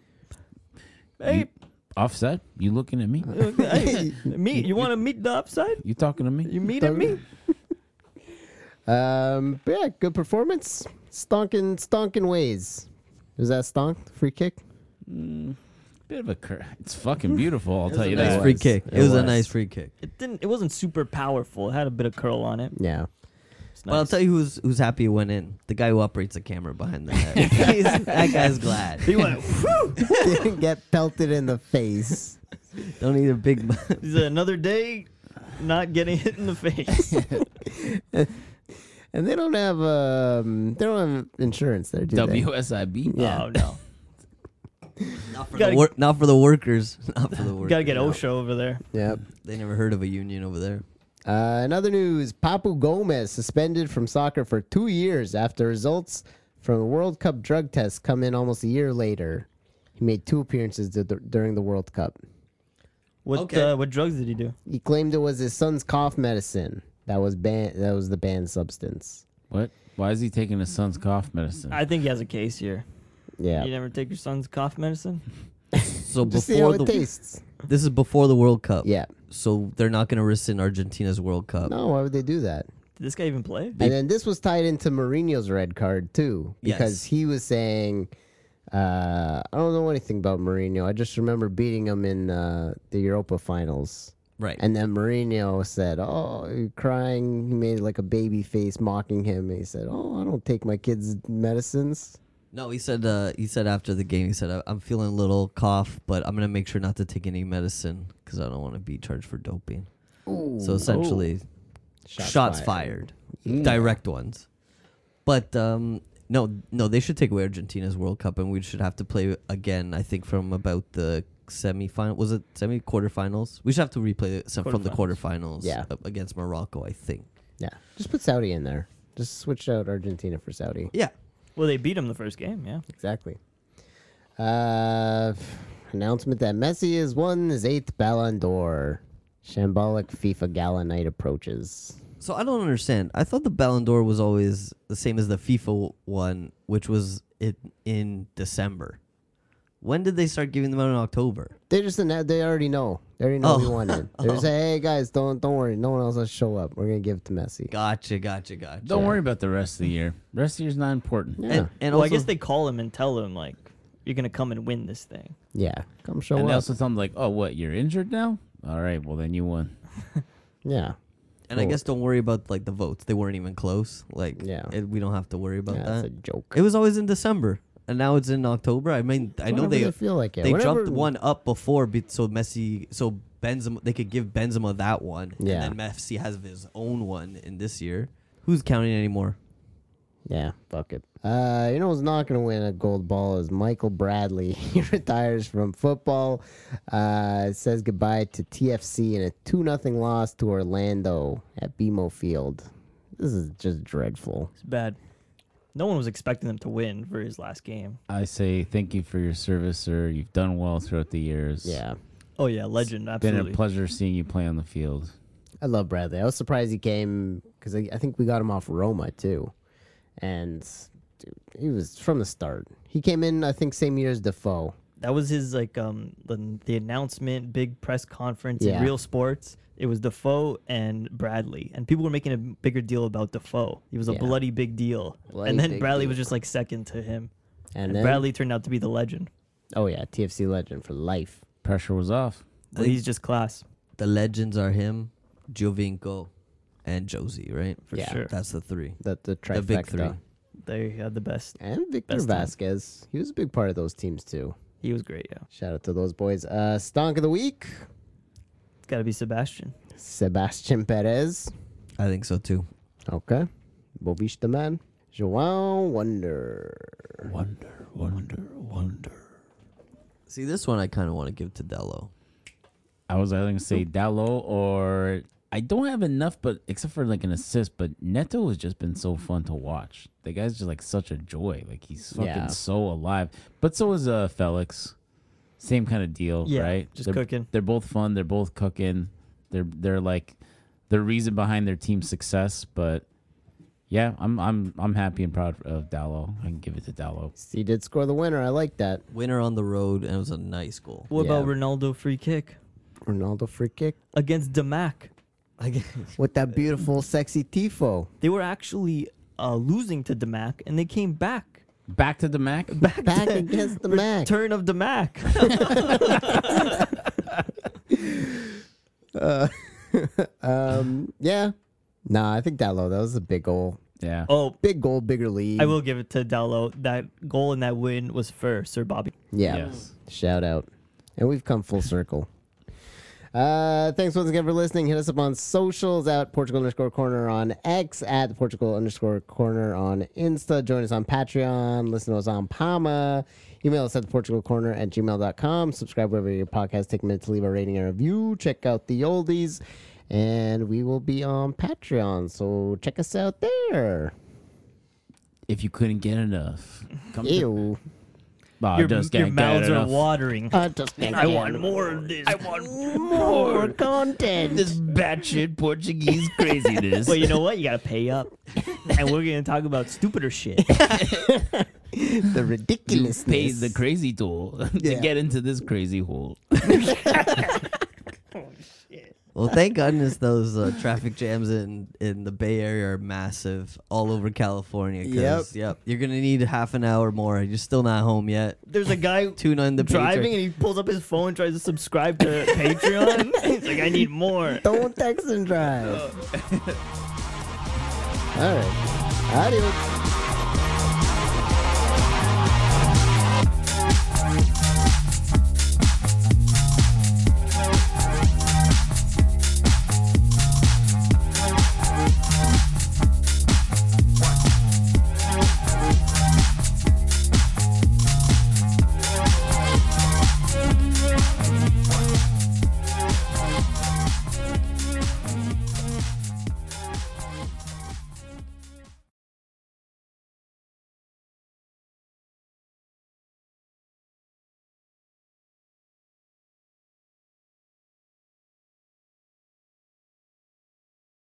[SPEAKER 1] know. Hey,
[SPEAKER 2] You, offside? You looking at me?
[SPEAKER 1] hey, meet. You want to meet the upside?
[SPEAKER 2] You talking to me?
[SPEAKER 1] You meeting me?
[SPEAKER 4] Um, but yeah, good performance. Stonking, stonking ways. Was that stonk? Free kick?
[SPEAKER 2] Bit of a cur- It's fucking beautiful. I'll
[SPEAKER 1] It
[SPEAKER 2] tell
[SPEAKER 1] was
[SPEAKER 2] you
[SPEAKER 1] a
[SPEAKER 3] Nice
[SPEAKER 2] that.
[SPEAKER 1] It
[SPEAKER 3] free
[SPEAKER 4] was.
[SPEAKER 3] kick.
[SPEAKER 4] It
[SPEAKER 3] It, was, a
[SPEAKER 4] was.
[SPEAKER 3] nice free kick.
[SPEAKER 1] It didn't. It wasn't super powerful. It had a bit of curl on it.
[SPEAKER 4] Yeah.
[SPEAKER 1] It's
[SPEAKER 3] But I'll
[SPEAKER 1] nice.
[SPEAKER 3] tell you who's who's happy it went in. The guy who operates the camera behind the net. He's- that guy's glad.
[SPEAKER 1] He went. Whew.
[SPEAKER 4] Didn't get pelted in the face.
[SPEAKER 3] Don't need a big.
[SPEAKER 1] He said, another day, not getting hit in the face.
[SPEAKER 4] And they don't have um, they don't have insurance there, do they?
[SPEAKER 2] W S I B.
[SPEAKER 4] Yeah.
[SPEAKER 1] Oh no.
[SPEAKER 3] Not for,
[SPEAKER 1] Gotta-
[SPEAKER 3] the wor- not for the workers. Not for the workers.
[SPEAKER 1] Gotta get OSHA over there.
[SPEAKER 4] Yep.
[SPEAKER 3] They never heard of a union over there.
[SPEAKER 4] Uh, in other news, Papu Gomez suspended from soccer for two years after results from the World Cup drug test come in almost a year later. He made two appearances d- during the World Cup.
[SPEAKER 1] What
[SPEAKER 3] Okay.
[SPEAKER 1] uh, what drugs did he do?
[SPEAKER 4] He claimed it was his son's cough medicine that was banned. That was the banned substance.
[SPEAKER 2] What? Why is he taking his son's cough medicine?
[SPEAKER 1] I think he has a case here.
[SPEAKER 4] Yeah.
[SPEAKER 1] You never take your son's cough medicine?
[SPEAKER 3] So
[SPEAKER 4] Just see how
[SPEAKER 3] before
[SPEAKER 4] it
[SPEAKER 3] the
[SPEAKER 4] tastes.
[SPEAKER 3] this is before the World Cup.
[SPEAKER 4] Yeah.
[SPEAKER 3] So they're not going to rescind Argentina's World Cup.
[SPEAKER 4] No, why would they do that?
[SPEAKER 1] Did this guy even play?
[SPEAKER 4] And then this was tied into Mourinho's red card too, because
[SPEAKER 3] Yes.
[SPEAKER 4] he was saying, uh, "I don't know anything about Mourinho. I just remember beating him in uh, the Europa finals."
[SPEAKER 3] Right.
[SPEAKER 4] And then Mourinho said, "Oh, you're crying." He made like a baby face, mocking him. And he said, "Oh, I don't take my kids' medicines."
[SPEAKER 3] No, he said. Uh, he said after the game, he said, "I- "I'm feeling a little cough, but I'm gonna make sure not to take any medicine because I don't want to be charged for doping." So essentially, shots, fired,
[SPEAKER 4] Yeah.
[SPEAKER 3] direct ones. But um, no, no, they should take away Argentina's World Cup, and we should have to play again. I think from about the semi-final. Was it semi quarterfinals? We should have to replay it some from the quarterfinals.
[SPEAKER 4] Yeah.
[SPEAKER 3] uh, against Morocco, I think.
[SPEAKER 4] Yeah, just put Saudi in there. Just switch out Argentina for Saudi.
[SPEAKER 3] Yeah.
[SPEAKER 1] Well, they beat him the first game, yeah.
[SPEAKER 4] Exactly. Uh, announcement that Messi has won his eighth Ballon d'Or. Shambolic FIFA Gala night approaches.
[SPEAKER 3] So I don't understand. I thought the Ballon d'Or was always the same as the FIFA one, which was it in December. When did they start giving them out in October?
[SPEAKER 4] They just annou- they already know. They already know
[SPEAKER 3] Oh.
[SPEAKER 4] we won it. They're just saying, "Hey guys, don't don't worry. No one else has to show up. We're gonna give it to Messi."
[SPEAKER 3] Gotcha, gotcha, gotcha.
[SPEAKER 2] Don't worry about the rest of the year. The rest of the year's not important.
[SPEAKER 4] Yeah,
[SPEAKER 3] And, and
[SPEAKER 1] well,
[SPEAKER 3] also,
[SPEAKER 1] I guess they call him and tell him, like, you're going to come and win this thing.
[SPEAKER 4] yeah. Come show
[SPEAKER 2] And they
[SPEAKER 4] up.
[SPEAKER 2] also tell him like, oh, what? You're injured now? All right. Well, then you won.
[SPEAKER 4] Yeah.
[SPEAKER 3] And I
[SPEAKER 4] Cool.
[SPEAKER 3] guess don't worry about like the votes. They weren't even close. Like,
[SPEAKER 4] Yeah.
[SPEAKER 3] it, we don't have to worry about
[SPEAKER 4] Yeah,
[SPEAKER 3] that.
[SPEAKER 4] that's a joke.
[SPEAKER 3] It was always in December, and now it's in October. I mean, I know
[SPEAKER 4] Whenever
[SPEAKER 3] they
[SPEAKER 4] feel like it.
[SPEAKER 3] they
[SPEAKER 4] Whenever-
[SPEAKER 3] jumped one up before, be- so Messi, so Benzema, they could give Benzema that one,
[SPEAKER 4] Yeah.
[SPEAKER 3] and then Messi has his own one in this year. Who's counting anymore?
[SPEAKER 4] Yeah, fuck it. Uh, you know who's not going to win a gold ball is Michael Bradley. He retires from football. Uh, says goodbye to T F C in a two nothing loss to Orlando at B M O Field. This is just dreadful.
[SPEAKER 1] It's bad. No one was expecting them to win for his last game.
[SPEAKER 2] I say thank you for your service, sir. You've done well throughout the years.
[SPEAKER 4] Yeah.
[SPEAKER 1] Oh yeah, legend.
[SPEAKER 2] Been
[SPEAKER 1] Absolutely.
[SPEAKER 2] a pleasure seeing you play on the field.
[SPEAKER 4] I love Bradley. I was surprised he came because I, I think we got him off Roma too. And dude, he was from the start. He came in, I think, same year as Defoe.
[SPEAKER 1] That was his like um the, the announcement, big press conference
[SPEAKER 4] Yeah.
[SPEAKER 1] in Real Sports. It was Defoe and Bradley, and people were making a bigger deal about Defoe. He was a
[SPEAKER 4] Yeah.
[SPEAKER 1] bloody big deal,
[SPEAKER 4] Bloody
[SPEAKER 1] and then
[SPEAKER 4] big
[SPEAKER 1] Bradley
[SPEAKER 4] deal.
[SPEAKER 1] was just like second to him.
[SPEAKER 4] And,
[SPEAKER 1] And
[SPEAKER 4] then,
[SPEAKER 1] Bradley turned out to be the legend.
[SPEAKER 4] oh yeah, T F C legend for life.
[SPEAKER 2] Pressure was off.
[SPEAKER 1] But he's just class
[SPEAKER 3] The legends are him, Giovinco, and Josie, right?
[SPEAKER 1] for
[SPEAKER 4] Yeah.
[SPEAKER 1] sure.
[SPEAKER 3] That's the three.
[SPEAKER 4] The, the trifecta.
[SPEAKER 3] The big three.
[SPEAKER 1] They had the best.
[SPEAKER 4] And Victor
[SPEAKER 1] Best time.
[SPEAKER 4] Vasquez. He was a big part of those teams too.
[SPEAKER 1] He was great. Yeah,
[SPEAKER 4] Shout out to those boys. Uh, Stonk of the week,
[SPEAKER 1] it's got to be Sebastian.
[SPEAKER 4] Sebastian Perez.
[SPEAKER 3] I think so too.
[SPEAKER 4] Okay. Bobish the man. Joao Wonder.
[SPEAKER 2] Wonder, wonder, wonder.
[SPEAKER 3] See, this one I kind of want to give to Dello.
[SPEAKER 2] I was either gonna say Dallo or I don't have enough, but except for like an assist. But Neto has just been so fun to watch. The guy's just like such a joy. Like he's fucking
[SPEAKER 4] Yeah.
[SPEAKER 2] so alive. But so is uh Felix. Same kind of deal,
[SPEAKER 1] Yeah,
[SPEAKER 2] right?
[SPEAKER 1] just
[SPEAKER 2] they're,
[SPEAKER 1] cooking.
[SPEAKER 2] They're both fun. They're both cooking. They're they're like the reason behind their team's success. But yeah, I'm I'm I'm happy and proud of Dallo. I can give it to Dallo.
[SPEAKER 4] He did score the winner. I like that.
[SPEAKER 3] Winner on the road, and it was a nice goal.
[SPEAKER 1] What
[SPEAKER 4] Yeah.
[SPEAKER 1] about Ronaldo free kick
[SPEAKER 4] Ronaldo free kick
[SPEAKER 1] against Damac?
[SPEAKER 3] I guess.
[SPEAKER 4] with that beautiful, sexy tifo.
[SPEAKER 1] They were actually uh, losing to Damac, and they came back.
[SPEAKER 2] Back to the Mac.
[SPEAKER 1] Back,
[SPEAKER 4] Back
[SPEAKER 1] to
[SPEAKER 4] against the Mac.
[SPEAKER 1] Turn of Damac.
[SPEAKER 4] Uh, um, yeah. Nah, I think that low. That was a big goal.
[SPEAKER 2] Yeah.
[SPEAKER 1] Oh,
[SPEAKER 4] Big goal, bigger lead.
[SPEAKER 1] I will give it to Dallo. That goal and that win was for Sir Bobby.
[SPEAKER 4] Yeah.
[SPEAKER 2] Yes.
[SPEAKER 4] Shout out. And we've come full circle. Uh, thanks once again for listening. Hit us up on socials at Portugal underscore corner on X, at Portugal underscore corner on Insta. Join us on Patreon. Listen to us on Pama. Email us at Portugal corner at gmail dot com. Subscribe wherever your podcast. Take a minute to leave a rating and review. Check out the oldies. And we will be on Patreon. So check us out there.
[SPEAKER 2] If you couldn't get enough, come to
[SPEAKER 4] Ew.
[SPEAKER 2] Oh,
[SPEAKER 1] your
[SPEAKER 2] just
[SPEAKER 1] your
[SPEAKER 2] can't get
[SPEAKER 1] mouths are
[SPEAKER 2] enough.
[SPEAKER 1] watering.
[SPEAKER 4] I just can't
[SPEAKER 1] I
[SPEAKER 4] get
[SPEAKER 1] want more of this. I want
[SPEAKER 4] more content.
[SPEAKER 2] This batshit Portuguese craziness.
[SPEAKER 1] Well, you know what? You gotta pay up, and we're gonna talk about stupider shit.
[SPEAKER 4] The
[SPEAKER 2] you
[SPEAKER 4] ridiculousness.
[SPEAKER 2] pay the crazy toll to
[SPEAKER 4] Yeah.
[SPEAKER 2] get into this crazy hole.
[SPEAKER 3] Well, thank goodness those uh, traffic jams in, in the Bay Area are massive all over California. 'Cause, yep. You're going to need half an hour more. You're still not home yet.
[SPEAKER 1] There's a guy
[SPEAKER 3] Tune on the
[SPEAKER 1] driving,
[SPEAKER 3] Patreon.
[SPEAKER 1] and he pulls up his phone, tries to subscribe to Patreon. He's like, I need more.
[SPEAKER 4] Don't text and drive. All right. Adios.